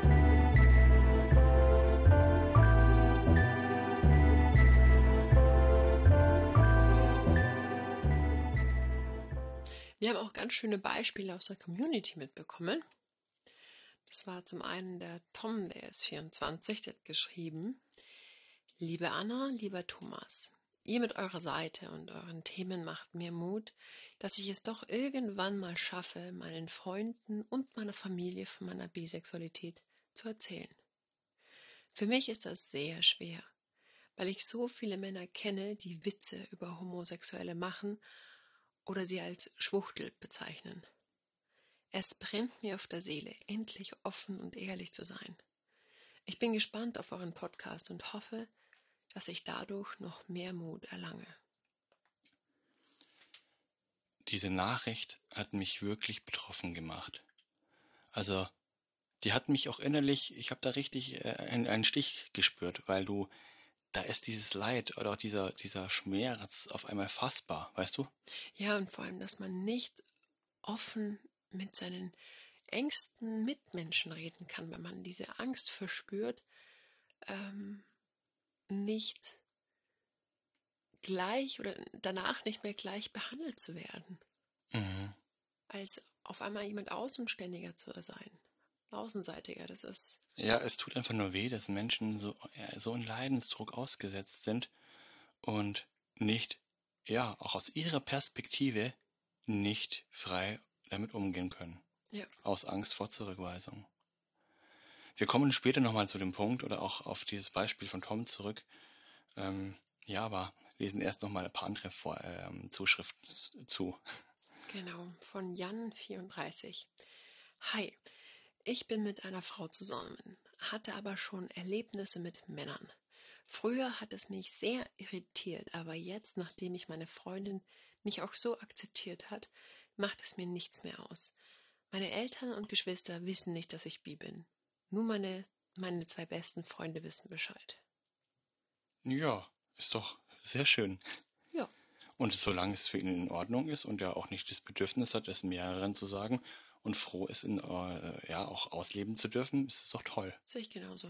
Wir haben auch ganz schöne Beispiele aus der Community mitbekommen. Das war zum einen der Tom, der ist vierundzwanzig, der hat geschrieben: Liebe Anna, lieber Thomas, ihr mit eurer Seite und euren Themen macht mir Mut, dass ich es doch irgendwann mal schaffe, meinen Freunden und meiner Familie von meiner Bisexualität zu erzählen. Für mich ist das sehr schwer, weil ich so viele Männer kenne, die Witze über Homosexuelle machen oder sie als Schwuchtel bezeichnen. Es brennt mir auf der Seele, endlich offen und ehrlich zu sein. Ich bin gespannt auf euren Podcast und hoffe, dass ich dadurch noch mehr Mut erlange. Diese Nachricht hat mich wirklich betroffen gemacht. Also die hat mich auch innerlich, ich habe da richtig äh, einen, einen Stich gespürt, weil du, da ist dieses Leid oder auch dieser, dieser Schmerz auf einmal fassbar, weißt du? Ja, und vor allem, dass man nicht offen mit seinen engsten Mitmenschen reden kann, wenn man diese Angst verspürt, ähm, nicht gleich oder danach nicht mehr gleich behandelt zu werden, Mhm. als auf einmal jemand Außenständiger zu sein. Außenseitiger, das ist, Ja, es tut einfach nur weh, dass Menschen so, ja, so in Leidensdruck ausgesetzt sind und nicht, ja, auch aus ihrer Perspektive nicht frei damit umgehen können. ja, Aus Angst vor Zurückweisung. Wir kommen später nochmal zu dem Punkt oder auch auf dieses Beispiel von Tom zurück. Ähm, ja, aber lesen erst nochmal ein paar andere Vor ähm, Zuschriften zu. genau, von Jan vierunddreißig. Hi, ich bin mit einer Frau zusammen, hatte aber schon Erlebnisse mit Männern. Früher hat es mich sehr irritiert, aber jetzt, nachdem ich meine Freundin mich auch so akzeptiert hat, macht es mir nichts mehr aus. Meine Eltern und Geschwister wissen nicht, dass ich bi bin. Nur meine, meine zwei besten Freunde wissen Bescheid. Ja, ist doch sehr schön. Ja, Und solange es für ihn in Ordnung ist und er auch nicht das Bedürfnis hat, es mehreren zu sagen und froh ist, in, äh, ja, auch ausleben zu dürfen, ist es doch toll. sehe ich genauso.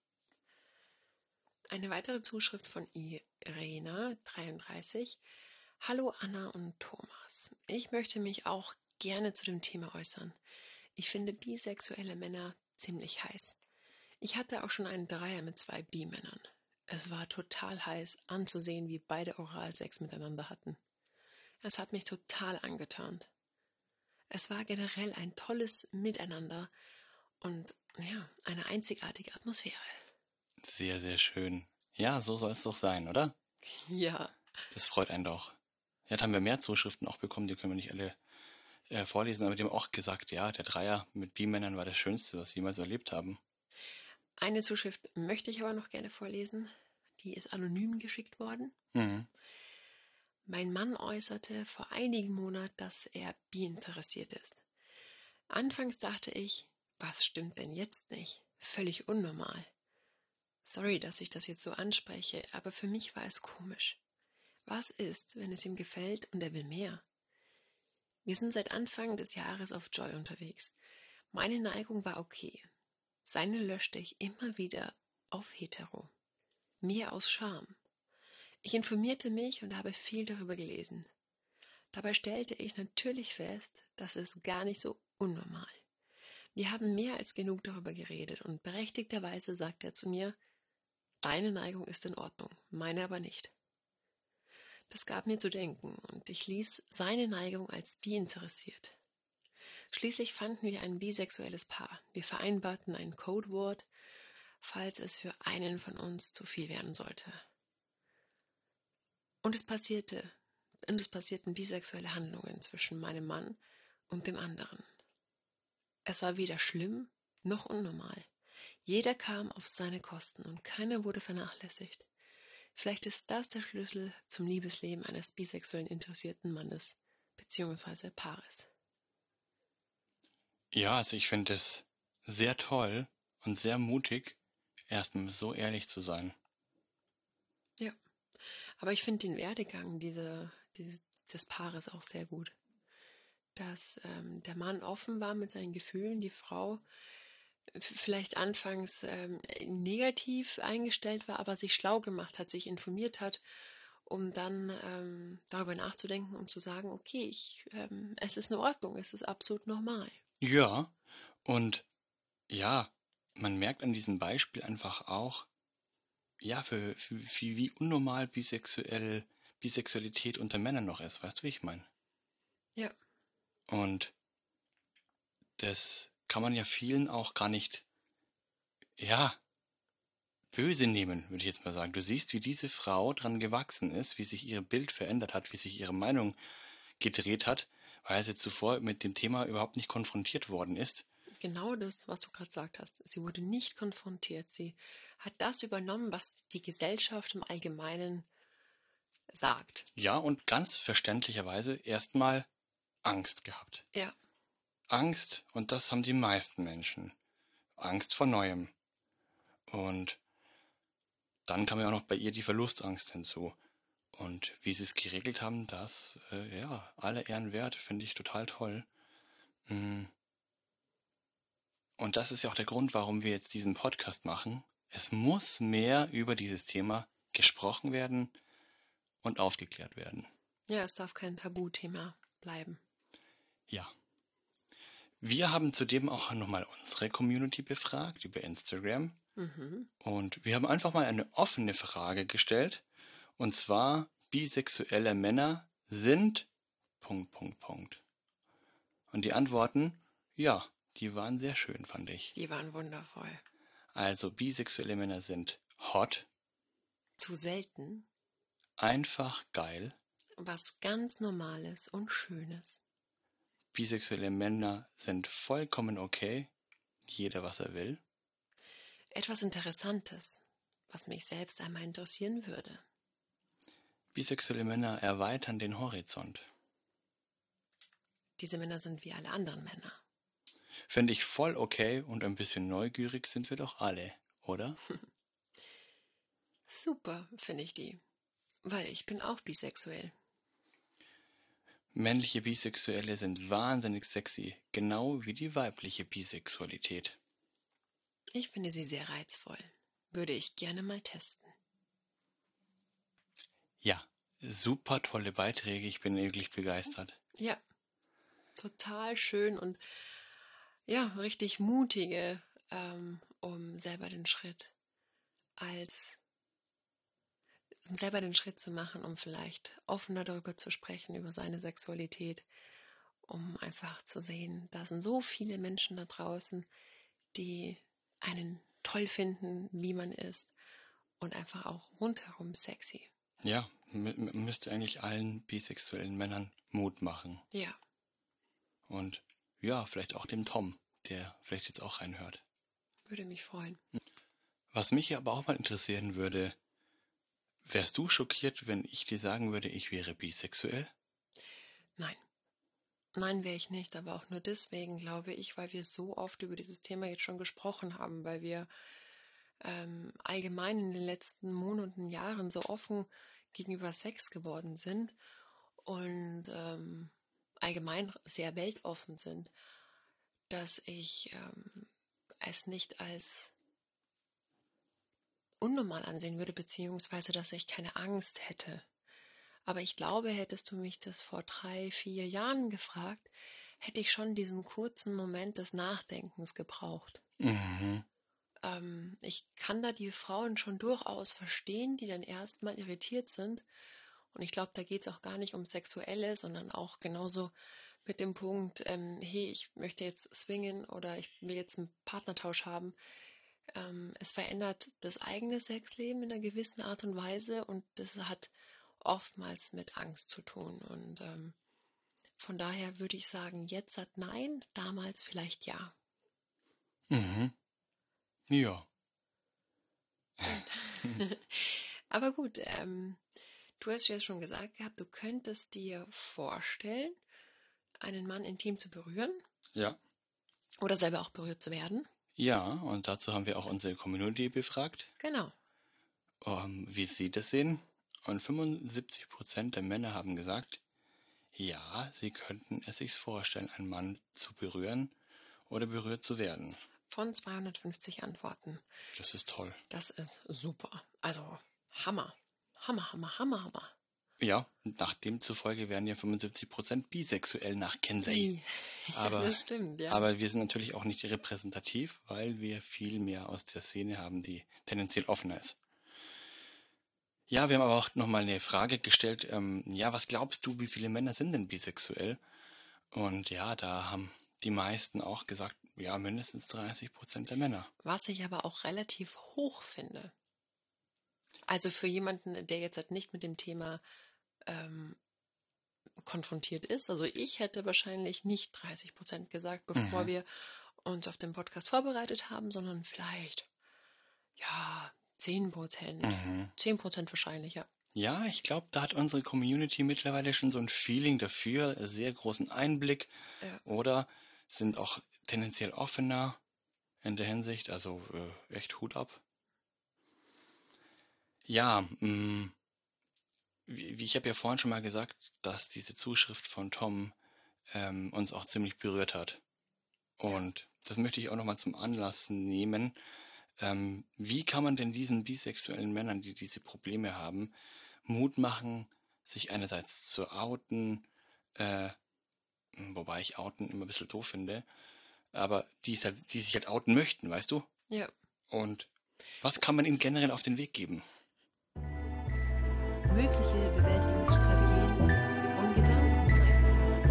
Eine weitere Zuschrift von Irena, dreiunddreißig. Hallo Anna und Thomas. Ich möchte mich auch gerne zu dem Thema äußern. Ich finde bisexuelle Männer ziemlich heiß. Ich hatte auch schon einen Dreier mit zwei Bi-Männern. Es war total heiß anzusehen, wie beide Oralsex miteinander hatten. Es hat mich total angetörnt. Es war generell ein tolles Miteinander und ja, eine einzigartige Atmosphäre. Sehr, sehr schön. Ja, so soll es doch sein, oder? Ja, Das freut einen doch. Jetzt haben wir mehr Zuschriften auch bekommen, die können wir nicht alle äh, vorlesen, aber die haben auch gesagt, ja, der Dreier mit Bi-Männern war das Schönste, was sie jemals erlebt haben. eine Zuschrift möchte ich aber noch gerne vorlesen. Die ist anonym geschickt worden. Mhm. Mein Mann äußerte vor einigen Monaten, dass er bi interessiert ist. Anfangs dachte ich, was stimmt denn jetzt nicht? Völlig unnormal. Sorry, dass ich das jetzt so anspreche, aber für mich war es komisch. Was ist, wenn es ihm gefällt und er will mehr? Wir sind seit Anfang des Jahres auf Joy unterwegs. Meine Neigung war okay. Seine löschte ich immer wieder auf hetero. Mir aus Scham. Ich informierte mich und habe viel darüber gelesen. Dabei stellte ich natürlich fest, das ist gar nicht so unnormal. Wir haben mehr als genug darüber geredet und berechtigterweise sagt er zu mir, deine Neigung ist in Ordnung, meine aber nicht. Das gab mir zu denken und ich ließ seine Neigung als bi interessiert. Schließlich fanden wir ein bisexuelles Paar. Wir vereinbarten ein Codewort, falls es für einen von uns zu viel werden sollte. Und es passierte, und es passierten bisexuelle Handlungen zwischen meinem Mann und dem anderen. Es war weder schlimm noch unnormal. Jeder kam auf seine Kosten und keiner wurde vernachlässigt. Vielleicht ist das der Schlüssel zum Liebesleben eines bisexuellen interessierten Mannes bzw. Paares. Ja, also ich finde es sehr toll und sehr mutig, erstmal so ehrlich zu sein. Ja, aber ich finde den Werdegang diese, dieses, des Paares auch sehr gut. Dass ähm, der Mann offen war mit seinen Gefühlen, die Frau vielleicht anfangs ähm, negativ eingestellt war, aber sich schlau gemacht hat, sich informiert hat, um dann ähm, darüber nachzudenken und zu sagen, okay, ich, ähm, es ist in Ordnung, es ist absolut normal. Ja, und ja, man merkt an diesem Beispiel einfach auch, ja, für, für, für wie unnormal bisexuell, Bisexualität unter Männern noch ist, weißt du, wie ich meine? Ja. Und das kann man ja vielen auch gar nicht, ja, böse nehmen, würde ich jetzt mal sagen. Du siehst, wie diese Frau dran gewachsen ist, wie sich ihr Bild verändert hat, wie sich ihre Meinung gedreht hat, weil sie zuvor mit dem Thema überhaupt nicht konfrontiert worden ist. Genau das, was du gerade gesagt hast. Sie wurde nicht konfrontiert. Sie hat das übernommen, was die Gesellschaft im Allgemeinen sagt. Ja, und ganz verständlicherweise erstmal Angst gehabt. Ja. Angst, und das haben die meisten Menschen. Angst vor Neuem. Und dann kam ja auch noch bei ihr die Verlustangst hinzu. Und wie sie es geregelt haben, das, äh, ja, alle Ehren wert, finde ich total toll. Und das ist ja auch der Grund, warum wir jetzt diesen Podcast machen. Es muss mehr über dieses Thema gesprochen werden und aufgeklärt werden. Ja, es darf kein Tabuthema bleiben. Ja. Wir haben zudem auch nochmal unsere Community befragt über Instagram. Mhm. Und wir haben einfach mal eine offene Frage gestellt. Und zwar, bisexuelle Männer sind... Punkt, Punkt, Punkt. Und die Antworten, ja, die waren sehr schön, fand ich. Die waren wundervoll. Also, bisexuelle Männer sind hot. Zu selten. Einfach geil. Was ganz Normales und Schönes. Bisexuelle Männer sind vollkommen okay. Jeder, was er will. Etwas Interessantes, was mich selbst einmal interessieren würde. Bisexuelle Männer erweitern den Horizont. Diese Männer sind wie alle anderen Männer. Finde ich voll okay und ein bisschen neugierig sind wir doch alle, oder? Super, finde ich die. Weil ich bin auch bisexuell. Männliche Bisexuelle sind wahnsinnig sexy, genau wie die weibliche Bisexualität. Ich finde sie sehr reizvoll. Würde ich gerne mal testen. Ja, super tolle Beiträge, ich bin wirklich begeistert. Ja, total schön und ja, richtig mutige, ähm, um selber den Schritt als um selber den Schritt zu machen, um vielleicht offener darüber zu sprechen, über seine Sexualität, um einfach zu sehen, da sind so viele Menschen da draußen, die einen toll finden, wie man ist und einfach auch rundherum sexy. Ja, m- müsste eigentlich allen bisexuellen Männern Mut machen. Ja. Und ja, vielleicht auch dem Tom, der vielleicht jetzt auch reinhört. Würde mich freuen. Was mich aber auch mal interessieren würde, wärst du schockiert, wenn ich dir sagen würde, ich wäre bisexuell? Nein. Nein, wäre ich nicht, aber auch nur deswegen, glaube ich, weil wir so oft über dieses Thema jetzt schon gesprochen haben, weil wir ähm, allgemein in den letzten Monaten, Jahren so offen gegenüber Sex geworden sind und ähm, allgemein sehr weltoffen sind, dass ich ähm, es nicht als unnormal ansehen würde, beziehungsweise dass ich keine Angst hätte. Aber ich glaube, hättest du mich das vor drei, vier Jahren gefragt, hätte ich schon diesen kurzen Moment des Nachdenkens gebraucht. Mhm. Ähm, ich kann da die Frauen schon durchaus verstehen, die dann erstmal irritiert sind. Und ich glaube, da geht es auch gar nicht um Sexuelle, sondern auch genauso mit dem Punkt, ähm, hey, ich möchte jetzt swingen oder ich will jetzt einen Partnertausch haben. Ähm, es verändert das eigene Sexleben in einer gewissen Art und Weise und das hat oftmals mit Angst zu tun. Und ähm, von daher würde ich sagen, jetzt hat nein, damals vielleicht ja. Mhm. Ja. Aber gut, ähm, du hast ja schon gesagt gehabt, du könntest dir vorstellen, einen Mann intim zu berühren Ja. oder selber auch berührt zu werden. Ja, und dazu haben wir auch unsere Community befragt, Genau. ähm, wie sie das sehen. Und fünfundsiebzig Prozent der Männer haben gesagt, ja, sie könnten es sich vorstellen, einen Mann zu berühren oder berührt zu werden. Von zweihundertfünfzig Antworten. Das ist toll. Das ist super. Also Hammer. Hammer, Hammer, Hammer, Hammer. Ja, nach demzufolge wären ja fünfundsiebzig Prozent bisexuell nach Kinsey. Aber, das stimmt, ja. aber wir sind natürlich auch nicht repräsentativ, weil wir viel mehr aus der Szene haben, die tendenziell offener ist. Ja, wir haben aber auch nochmal eine Frage gestellt. Ähm, ja, was glaubst du, wie viele Männer sind denn bisexuell? Und ja, da haben die meisten auch gesagt, ja, mindestens dreißig Prozent der Männer. Was ich aber auch relativ hoch finde. Also für jemanden, der jetzt halt nicht mit dem Thema ähm, konfrontiert ist. Also ich hätte wahrscheinlich nicht dreißig Prozent gesagt, bevor Mhm. wir uns auf den Podcast vorbereitet haben, sondern vielleicht, ja, zehn Prozent. Mhm. zehn Prozent wahrscheinlich, ja. Ja, ich glaube, da hat unsere Community mittlerweile schon so ein Feeling dafür, sehr großen Einblick Ja. oder sind auch tendenziell offener in der Hinsicht, also äh, echt Hut ab. Ja, mh, wie, wie ich habe ja vorhin schon mal gesagt, dass diese Zuschrift von Tom ähm, uns auch ziemlich berührt hat. Und das möchte ich auch nochmal zum Anlass nehmen. Ähm, wie kann man denn diesen bisexuellen Männern, die diese Probleme haben, Mut machen, sich einerseits zu outen, äh, wobei ich outen immer ein bisschen doof finde, aber die, es halt, die sich halt outen möchten, weißt du? Ja. Und was kann man ihnen generell auf den Weg geben? Mögliche Bewältigungsstrategien und Gedanken-Mindset.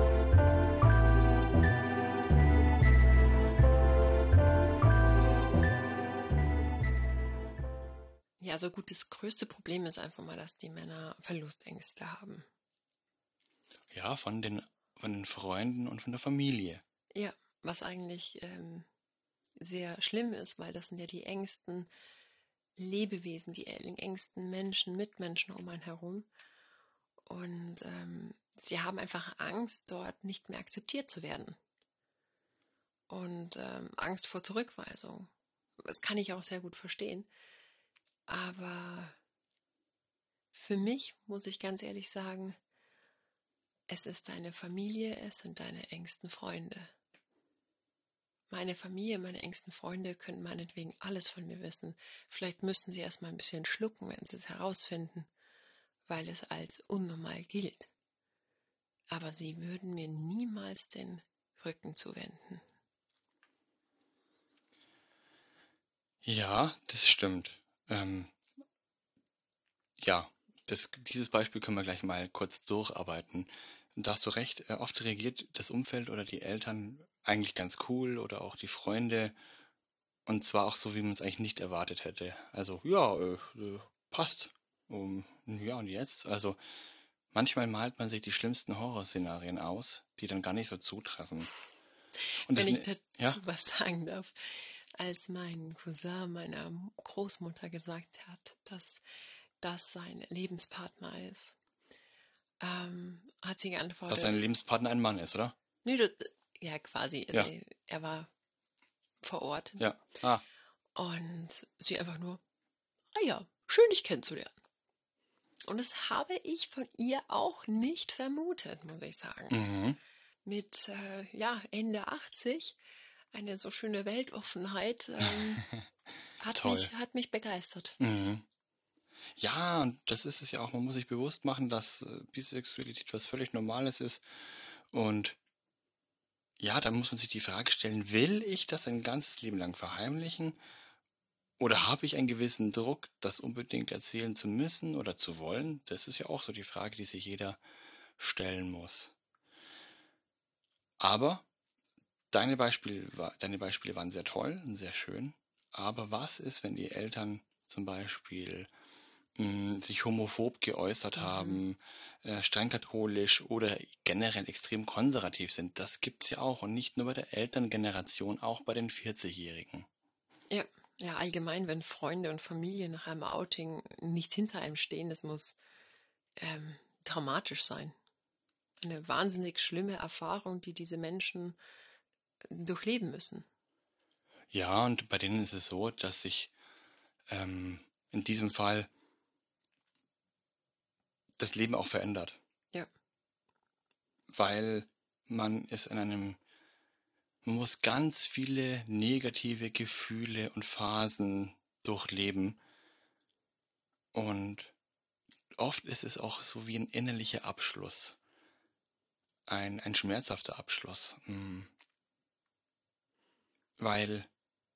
Ja, also gut, das größte Problem ist einfach mal, dass die Männer Verlustängste haben. Ja, von den, von den Freunden und von der Familie. Ja, was eigentlich ähm, sehr schlimm ist, weil das sind ja die engsten Lebewesen, die engsten Menschen, Mitmenschen um einen herum. Und ähm, sie haben einfach Angst, dort nicht mehr akzeptiert zu werden. Und ähm, Angst vor Zurückweisung. Das kann ich auch sehr gut verstehen. Aber für mich muss ich ganz ehrlich sagen, es ist deine Familie, es sind deine engsten Freunde. Meine Familie, meine engsten Freunde können meinetwegen alles von mir wissen. Vielleicht müssen sie erstmal ein bisschen schlucken, wenn sie es herausfinden, weil es als unnormal gilt. Aber sie würden mir niemals den Rücken zuwenden. Ja, das stimmt. Ähm, ja, das, dieses Beispiel können wir gleich mal kurz durcharbeiten. Da hast du recht, äh, oft reagiert das Umfeld oder die Eltern eigentlich ganz cool oder auch die Freunde und zwar auch so, wie man es eigentlich nicht erwartet hätte. Also, ja, äh, äh, passt. Um, ja, und jetzt? Also, manchmal malt man sich die schlimmsten Horrorszenarien aus, die dann gar nicht so zutreffen. Und Wenn das, ich dazu ja, was sagen darf, als mein Cousin meiner Großmutter gesagt hat, dass das sein Lebenspartner ist, ähm, hat sie geantwortet. dass dein Lebenspartner ein Mann ist, oder? Nee, das, ja, quasi. Ja. Sie, er war vor Ort. Ja. Ah, Und sie einfach nur, ah ja, schön dich kennenzulernen. Und das habe ich von ihr auch nicht vermutet, muss ich sagen. Mhm. Mit äh, ja, Ende achtzig, eine so schöne Weltoffenheit, ähm, hat, Toll. mich, hat mich begeistert. Mhm. Ja, und das ist es ja auch. Man muss sich bewusst machen, dass äh, Bisexualität was völlig Normales ist. Und ja, dann muss man sich die Frage stellen, will ich das ein ganzes Leben lang verheimlichen? Oder habe ich einen gewissen Druck, das unbedingt erzählen zu müssen oder zu wollen? Das ist ja auch so die Frage, die sich jeder stellen muss. Aber deine Beispiele, wa- deine Beispiele waren sehr toll und sehr schön. Aber was ist, wenn die Eltern zum Beispiel mh, sich homophob geäußert Mhm. haben, äh, streng katholisch oder generell extrem konservativ sind? Das gibt's ja auch und nicht nur bei der Elterngeneration, auch bei den vierzig-Jährigen. Ja, ja, allgemein, wenn Freunde und Familie nach einem Outing nicht hinter einem stehen, das muss ähm, traumatisch sein. Eine wahnsinnig schlimme Erfahrung, die diese Menschen durchleben müssen. Ja, und bei denen ist es so, dass sich ähm, in diesem Fall das Leben auch verändert, Ja, weil man ist in einem, man muss ganz viele negative Gefühle und Phasen durchleben und oft ist es auch so wie ein innerlicher Abschluss, ein, ein schmerzhafter Abschluss, mm. weil,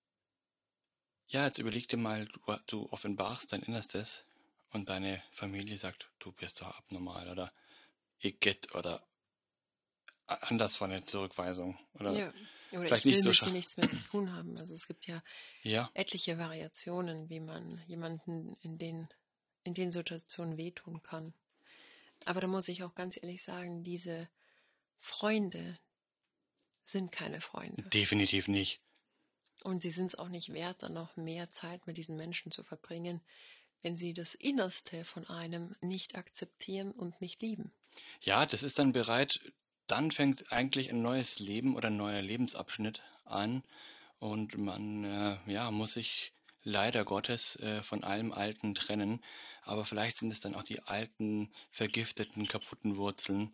ja, jetzt überleg dir mal, du, du offenbarst dein Innerstes und deine Familie sagt, du bist doch abnormal oder Igitt oder a- anders von der Zurückweisung oder ja. Oder vielleicht ich will nicht so mit scha dir nichts mehr zu tun haben. Also es gibt ja ja, etliche Variationen, wie man jemanden in den, in den Situationen wehtun kann. Aber da muss ich auch ganz ehrlich sagen, diese Freunde sind keine Freunde. definitiv nicht. Und sie sind es auch nicht wert, dann noch mehr Zeit mit diesen Menschen zu verbringen, wenn sie das Innerste von einem nicht akzeptieren und nicht lieben. Ja, das ist dann bereit, dann fängt eigentlich ein neues Leben oder ein neuer Lebensabschnitt an und man äh, ja, muss sich leider Gottes äh, von allem Alten trennen, aber vielleicht sind es dann auch die alten, vergifteten, kaputten Wurzeln.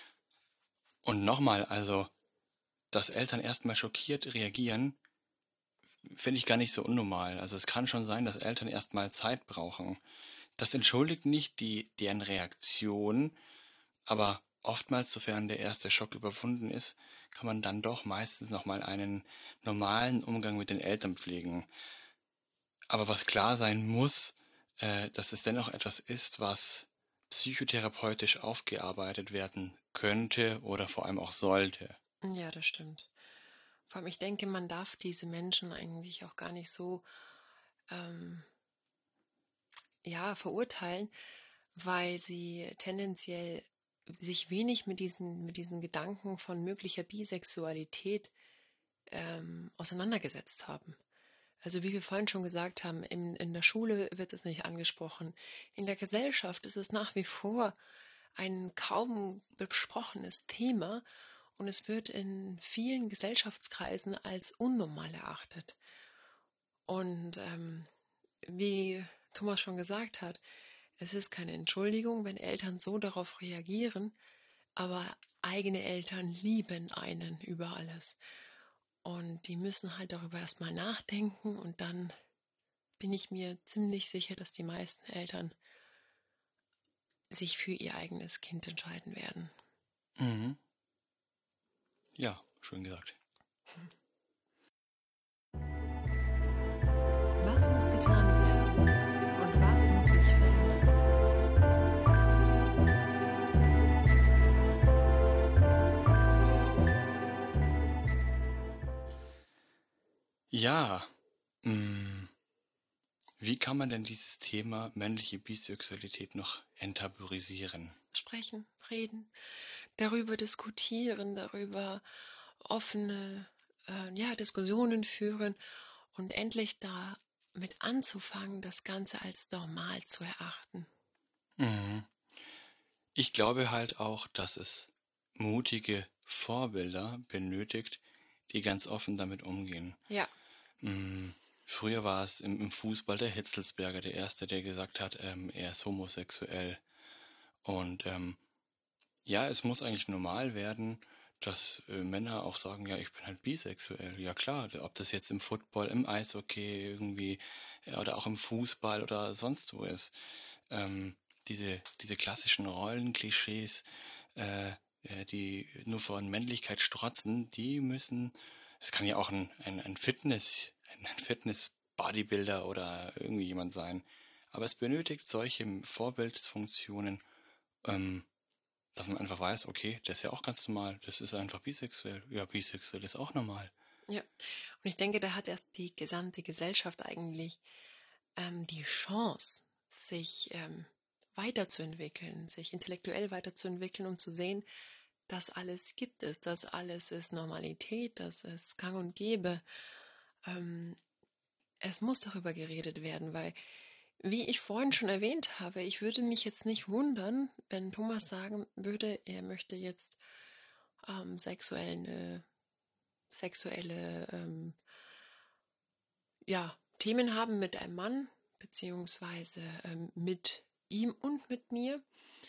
Und nochmal, also, dass Eltern erstmal schockiert reagieren, finde ich gar nicht so unnormal. Also es kann schon sein, dass Eltern erstmal Zeit brauchen. Das entschuldigt nicht die, deren Reaktion, aber oftmals, sofern der erste Schock überwunden ist, kann man dann doch meistens nochmal einen normalen Umgang mit den Eltern pflegen. Aber was klar sein muss, äh, dass es dennoch etwas ist, was psychotherapeutisch aufgearbeitet werden könnte oder vor allem auch sollte. Ja, das stimmt. Vor allem, ich denke, man darf diese Menschen eigentlich auch gar nicht so ähm, ja, verurteilen, weil sie tendenziell sich wenig mit diesen, mit diesen Gedanken von möglicher Bisexualität ähm, auseinandergesetzt haben. Also wie wir vorhin schon gesagt haben, in, in der Schule wird es nicht angesprochen. In der Gesellschaft ist es nach wie vor ein kaum besprochenes Thema und es wird in vielen Gesellschaftskreisen als unnormal erachtet. Und ähm, wie Thomas schon gesagt hat, es ist keine Entschuldigung, wenn Eltern so darauf reagieren, aber eigene Eltern lieben einen über alles. Und die müssen halt darüber erstmal nachdenken und dann bin ich mir ziemlich sicher, dass die meisten Eltern sich für ihr eigenes Kind entscheiden werden. Mhm. Ja, schön gesagt. Was muss getan werden und was muss sich verändern? Ja, mh, wie kann man denn dieses Thema männliche Bisexualität noch enttabuisieren? Sprechen, reden, darüber diskutieren, darüber offene äh, ja, Diskussionen führen und endlich damit anzufangen, das Ganze als normal zu erachten. Mhm. Ich glaube halt auch, dass es mutige Vorbilder benötigt, die ganz offen damit umgehen. Ja, Mm, Früher war es im, im Fußball der Hitzelsberger, der Erste, der gesagt hat, ähm, er ist homosexuell. Und ähm, ja, es muss eigentlich normal werden, dass äh, Männer auch sagen, ja, ich bin halt bisexuell. Ja klar, ob das jetzt im Football, im Eishockey irgendwie ja, oder auch im Fußball oder sonst wo ist. Ähm, diese, diese klassischen Rollenklischees, äh, äh, die nur von Männlichkeit strotzen, die müssen, es kann ja auch ein, ein, ein Fitness, ein, ein Fitness-Bodybuilder oder irgendwie jemand sein. Aber es benötigt solche Vorbildfunktionen, ähm, dass man einfach weiß, okay, das ist ja auch ganz normal, das ist einfach bisexuell. Ja, bisexuell ist auch normal. Ja, und ich denke, da hat erst die gesamte Gesellschaft eigentlich ähm, die Chance, sich ähm, weiterzuentwickeln, sich intellektuell weiterzuentwickeln und zu sehen, das alles gibt es, das alles ist Normalität, das ist gang und gäbe. Ähm, es muss darüber geredet werden, weil, wie ich vorhin schon erwähnt habe, ich würde mich jetzt nicht wundern, wenn Thomas sagen würde, er möchte jetzt ähm, sexuelle, sexuelle ähm, ja, Themen haben mit einem Mann, beziehungsweise ähm, mit ihm und mit mir.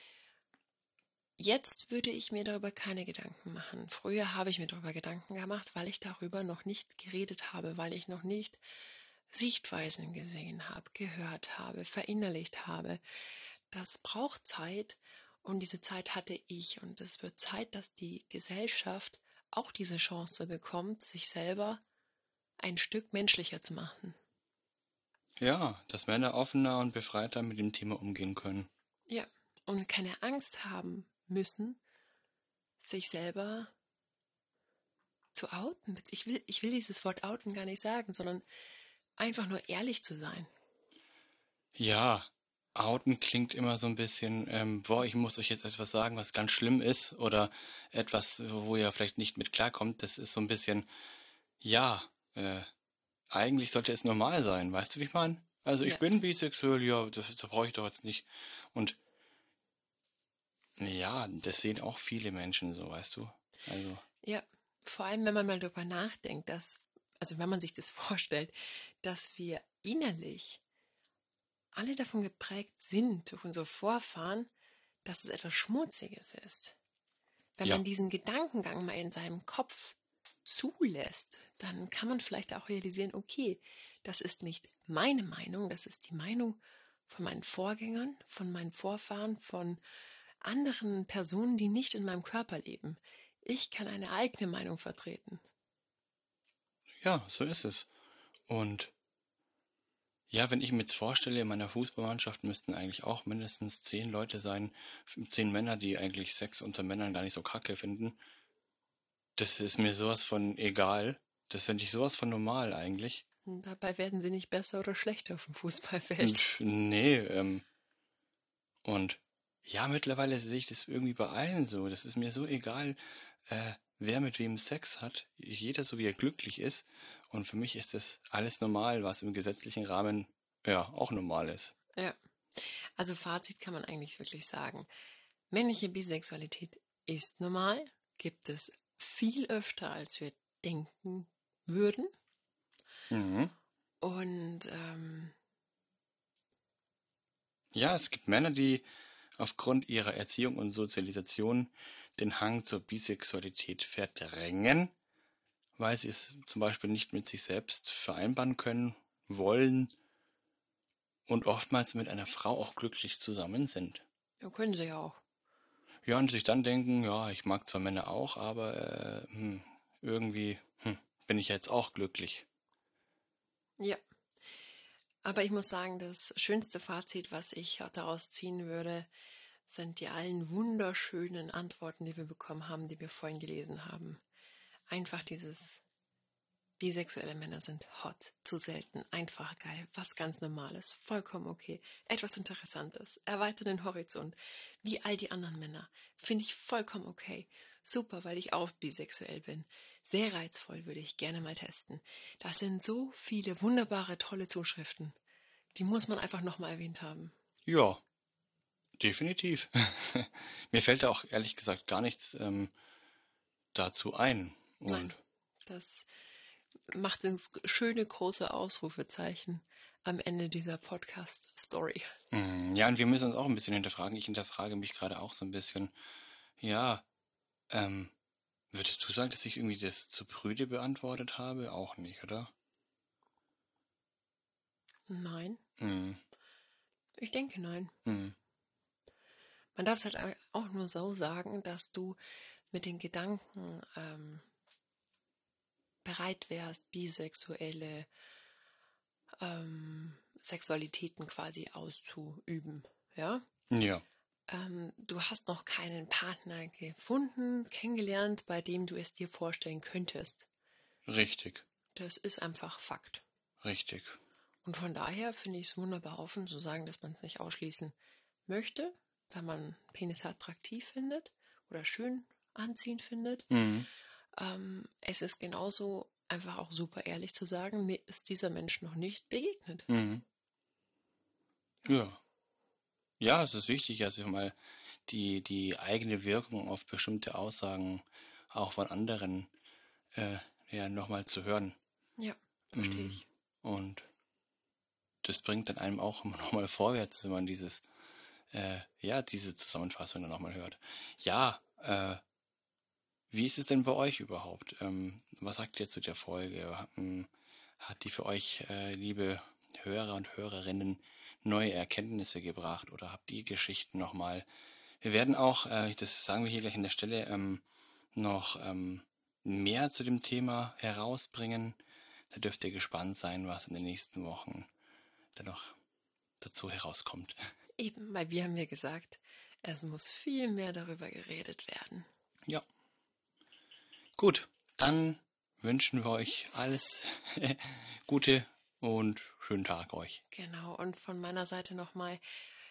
Jetzt würde ich mir darüber keine Gedanken machen. Früher habe ich mir darüber Gedanken gemacht, weil ich darüber noch nicht geredet habe, weil ich noch nicht Sichtweisen gesehen habe, gehört habe, verinnerlicht habe. Das braucht Zeit und diese Zeit hatte ich und es wird Zeit, dass die Gesellschaft auch diese Chance bekommt, sich selber ein Stück menschlicher zu machen. Ja, dass Männer offener und befreiter mit dem Thema umgehen können. Ja, und keine Angst haben müssen, sich selber zu outen. Ich will, ich will dieses Wort outen gar nicht sagen, sondern einfach nur ehrlich zu sein. Ja, outen klingt immer so ein bisschen, ähm, boah, ich muss euch jetzt etwas sagen, was ganz schlimm ist oder etwas, wo ihr vielleicht nicht mit klarkommt. Das ist so ein bisschen, ja, äh, eigentlich sollte es normal sein, weißt du, wie ich meine? Also ich Ja. bin bisexuell, ja, das, das brauche ich doch jetzt nicht. Und ja, das sehen auch viele Menschen so, weißt du? Also, Ja, vor allem, wenn man mal darüber nachdenkt, dass, also wenn man sich das vorstellt, dass wir innerlich alle davon geprägt sind, durch unsere Vorfahren, dass es etwas Schmutziges ist. Wenn ja, man diesen Gedankengang mal in seinem Kopf zulässt, dann kann man vielleicht auch realisieren, okay, das ist nicht meine Meinung, das ist die Meinung von meinen Vorgängern, von meinen Vorfahren, von anderen Personen, die nicht in meinem Körper leben. Ich kann eine eigene Meinung vertreten. ja, so ist es. Und ja, wenn ich mir jetzt vorstelle, in meiner Fußballmannschaft müssten eigentlich auch mindestens zehn Leute sein, zehn Männer, die eigentlich Sex unter Männern gar nicht so kacke finden. Das ist mir sowas von egal. Das finde ich sowas von normal eigentlich. Und dabei werden sie nicht besser oder schlechter auf dem Fußballfeld. Pff, nee, ähm, und ja, mittlerweile sehe ich das irgendwie bei allen so. Das ist mir so egal, äh, wer mit wem Sex hat. Jeder so, wie er glücklich ist. Und für mich ist das alles normal, was im gesetzlichen Rahmen ja auch normal ist. Ja, also Fazit kann man eigentlich wirklich sagen. Männliche Bisexualität ist normal, gibt es viel öfter, als wir denken würden. Mhm. Und ähm, Ja, es gibt Männer, die aufgrund ihrer Erziehung und Sozialisation den Hang zur Bisexualität verdrängen, weil sie es zum Beispiel nicht mit sich selbst vereinbaren können, wollen und oftmals mit einer Frau auch glücklich zusammen sind. ja, können sie ja auch. Ja, und sich dann denken, ja, ich mag zwar Männer auch, aber äh, hm, irgendwie hm, bin ich jetzt auch glücklich. Ja, aber ich muss sagen, das schönste Fazit, was ich daraus ziehen würde, sind die allen wunderschönen Antworten, die wir bekommen haben, die wir vorhin gelesen haben. Einfach dieses, bisexuelle Männer sind hot, zu selten, einfach geil, was ganz Normales, vollkommen okay, etwas Interessantes, erweitert den Horizont, wie all die anderen Männer, finde ich vollkommen okay. Super, weil ich auch bisexuell bin. Sehr reizvoll, würde ich gerne mal testen. Das sind so viele wunderbare, tolle Zuschriften. Die muss man einfach nochmal erwähnt haben. Ja, definitiv. Mir fällt da auch ehrlich gesagt gar nichts ähm, dazu ein. Und Nein, das macht ins schöne große Ausrufezeichen am Ende dieser Podcast-Story. Ja, und wir müssen uns auch ein bisschen hinterfragen. Ich hinterfrage mich gerade auch so ein bisschen. Ja, ähm, würdest du sagen, dass ich irgendwie das zu prüde beantwortet habe? Auch nicht, oder? Nein. Hm. Ich denke nein. Hm. Man darf es halt auch nur so sagen, dass du mit den Gedanken ähm, bereit wärst, bisexuelle ähm, Sexualitäten quasi auszuüben. Ja? Ja. Ähm, du hast noch keinen Partner gefunden, kennengelernt, bei dem du es dir vorstellen könntest. Richtig. Das ist einfach Fakt. Richtig. Und von daher finde ich es wunderbar offen zu sagen, dass man es nicht ausschließen möchte, wenn man Penis attraktiv findet oder schön anziehend findet. Mhm. Ähm, es ist genauso einfach auch super ehrlich zu sagen, mir ist dieser Mensch noch nicht begegnet. Mhm. Ja. Ja, es ist wichtig, also mal die, die eigene Wirkung auf bestimmte Aussagen auch von anderen äh, ja, nochmal zu hören. Ja, verstehe Mhm. ich. Und das bringt dann einem auch nochmal vorwärts, wenn man dieses, äh, ja, diese Zusammenfassung dann nochmal hört. Ja, äh, wie ist es denn bei euch überhaupt? Ähm, was sagt ihr zu der Folge? Ähm, hat die für euch, äh, liebe Hörer und Hörerinnen, neue Erkenntnisse gebracht oder habt ihr Geschichten nochmal? Wir werden auch, äh, das sagen wir hier gleich an der Stelle, ähm, noch ähm, mehr zu dem Thema herausbringen. Da dürft ihr gespannt sein, was in den nächsten Wochen dann noch dazu herauskommt. Eben, weil wir haben ja gesagt, es muss viel mehr darüber geredet werden. Ja. Gut, dann wünschen wir euch alles Gute und schönen Tag euch. Genau, und von meiner Seite nochmal,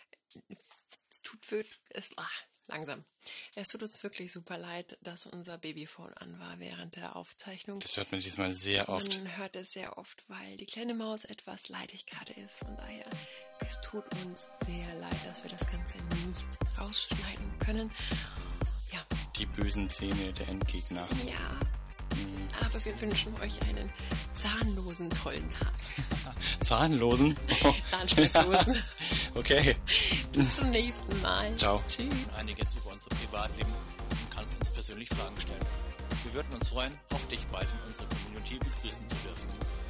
es tut wirklich, es, ach, langsam, es tut uns wirklich super leid, dass unser Babyphone an war während der Aufzeichnung. Das hört man diesmal sehr oft. Man hört es sehr oft, weil die kleine Maus etwas leidig gerade ist. Von daher, es tut uns sehr leid, dass wir das Ganze nicht rausschneiden können. Ja. Die bösen Zähne der Endgegner. Ja. Mhm. Aber wir wünschen euch einen zahnlosen, tollen Tag. Zahnlosen? Oh. Zahnspitzlosen. Okay. Bis zum nächsten Mal. Ciao. Tschüss. Einiges über unser Privatleben und kannst uns persönlich Fragen stellen. Wir würden uns freuen, auch dich bald in unserer Community begrüßen zu dürfen.